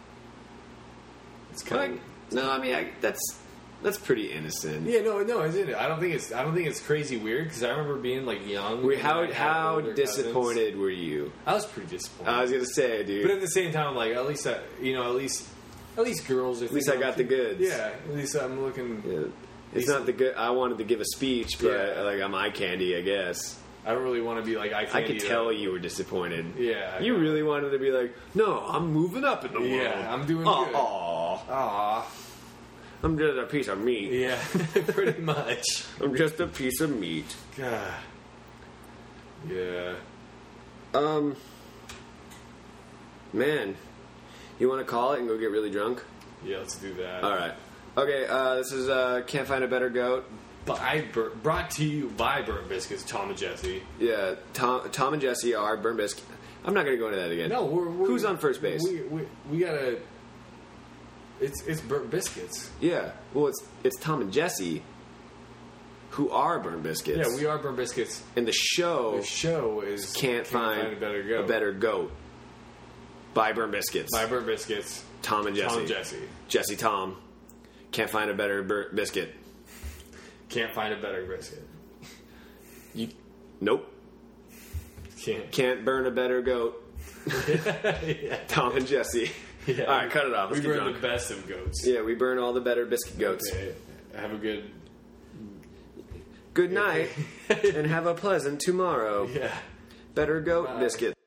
It's kind Like, of no, I mean I, that's that's pretty innocent. yeah, no, no, isn't it? I don't think it's I don't think it's crazy weird because I remember being like young. Wait, and how I had how older cousins. disappointed were you? I was pretty disappointed. I was gonna say, dude. But at the same time, like at least I, you know, at least at least girls. At least I got the goods. Yeah, at least I'm looking. Yeah. It's not the good. I wanted to give a speech, but Yeah. like I'm eye candy, I guess. I don't really want to be like I. I Can't could eat tell it. you were disappointed. Yeah, I You know. really wanted to be like, no, I'm moving up in the world. Yeah, I'm doing Aw, good. aw. Aw, I'm just a piece of meat. yeah, pretty much. I'm just a piece of meat. God. Yeah. Um, man, you want to call it and go get really drunk? Yeah, let's do that. All right. Okay. Uh, this is uh, Can't Find a Better Goat. By, Bur- brought to you by Burnt Biscuits, Tom and Jesse. Yeah, Tom, Tom and Jesse are Burn Biscuit. I'm not going to go into that again. No, we're, we're Who's on first base? We we, we gotta. It's it's Burnt Biscuits. Yeah. Well, it's it's Tom and Jesse, who are Burn Biscuits. Yeah, we are Burnt Biscuits. And the show The show is can't, find, a better go. a better goat. By Burn Biscuits. By Burnt Biscuits, Tom and Jesse. Tom and Jesse. Jesse Tom. Can't find a better bur- biscuit. Can't find a better biscuit. You, nope. Can't. Can't burn a better goat. yeah. Tom and Jesse. Yeah. All right, cut it off. We Let's get burn drunk. the best of goats. Yeah, we burn all the better biscuit goats. Okay. Have a good. Good night, and have a pleasant tomorrow. Yeah. Better goat Bye. biscuit.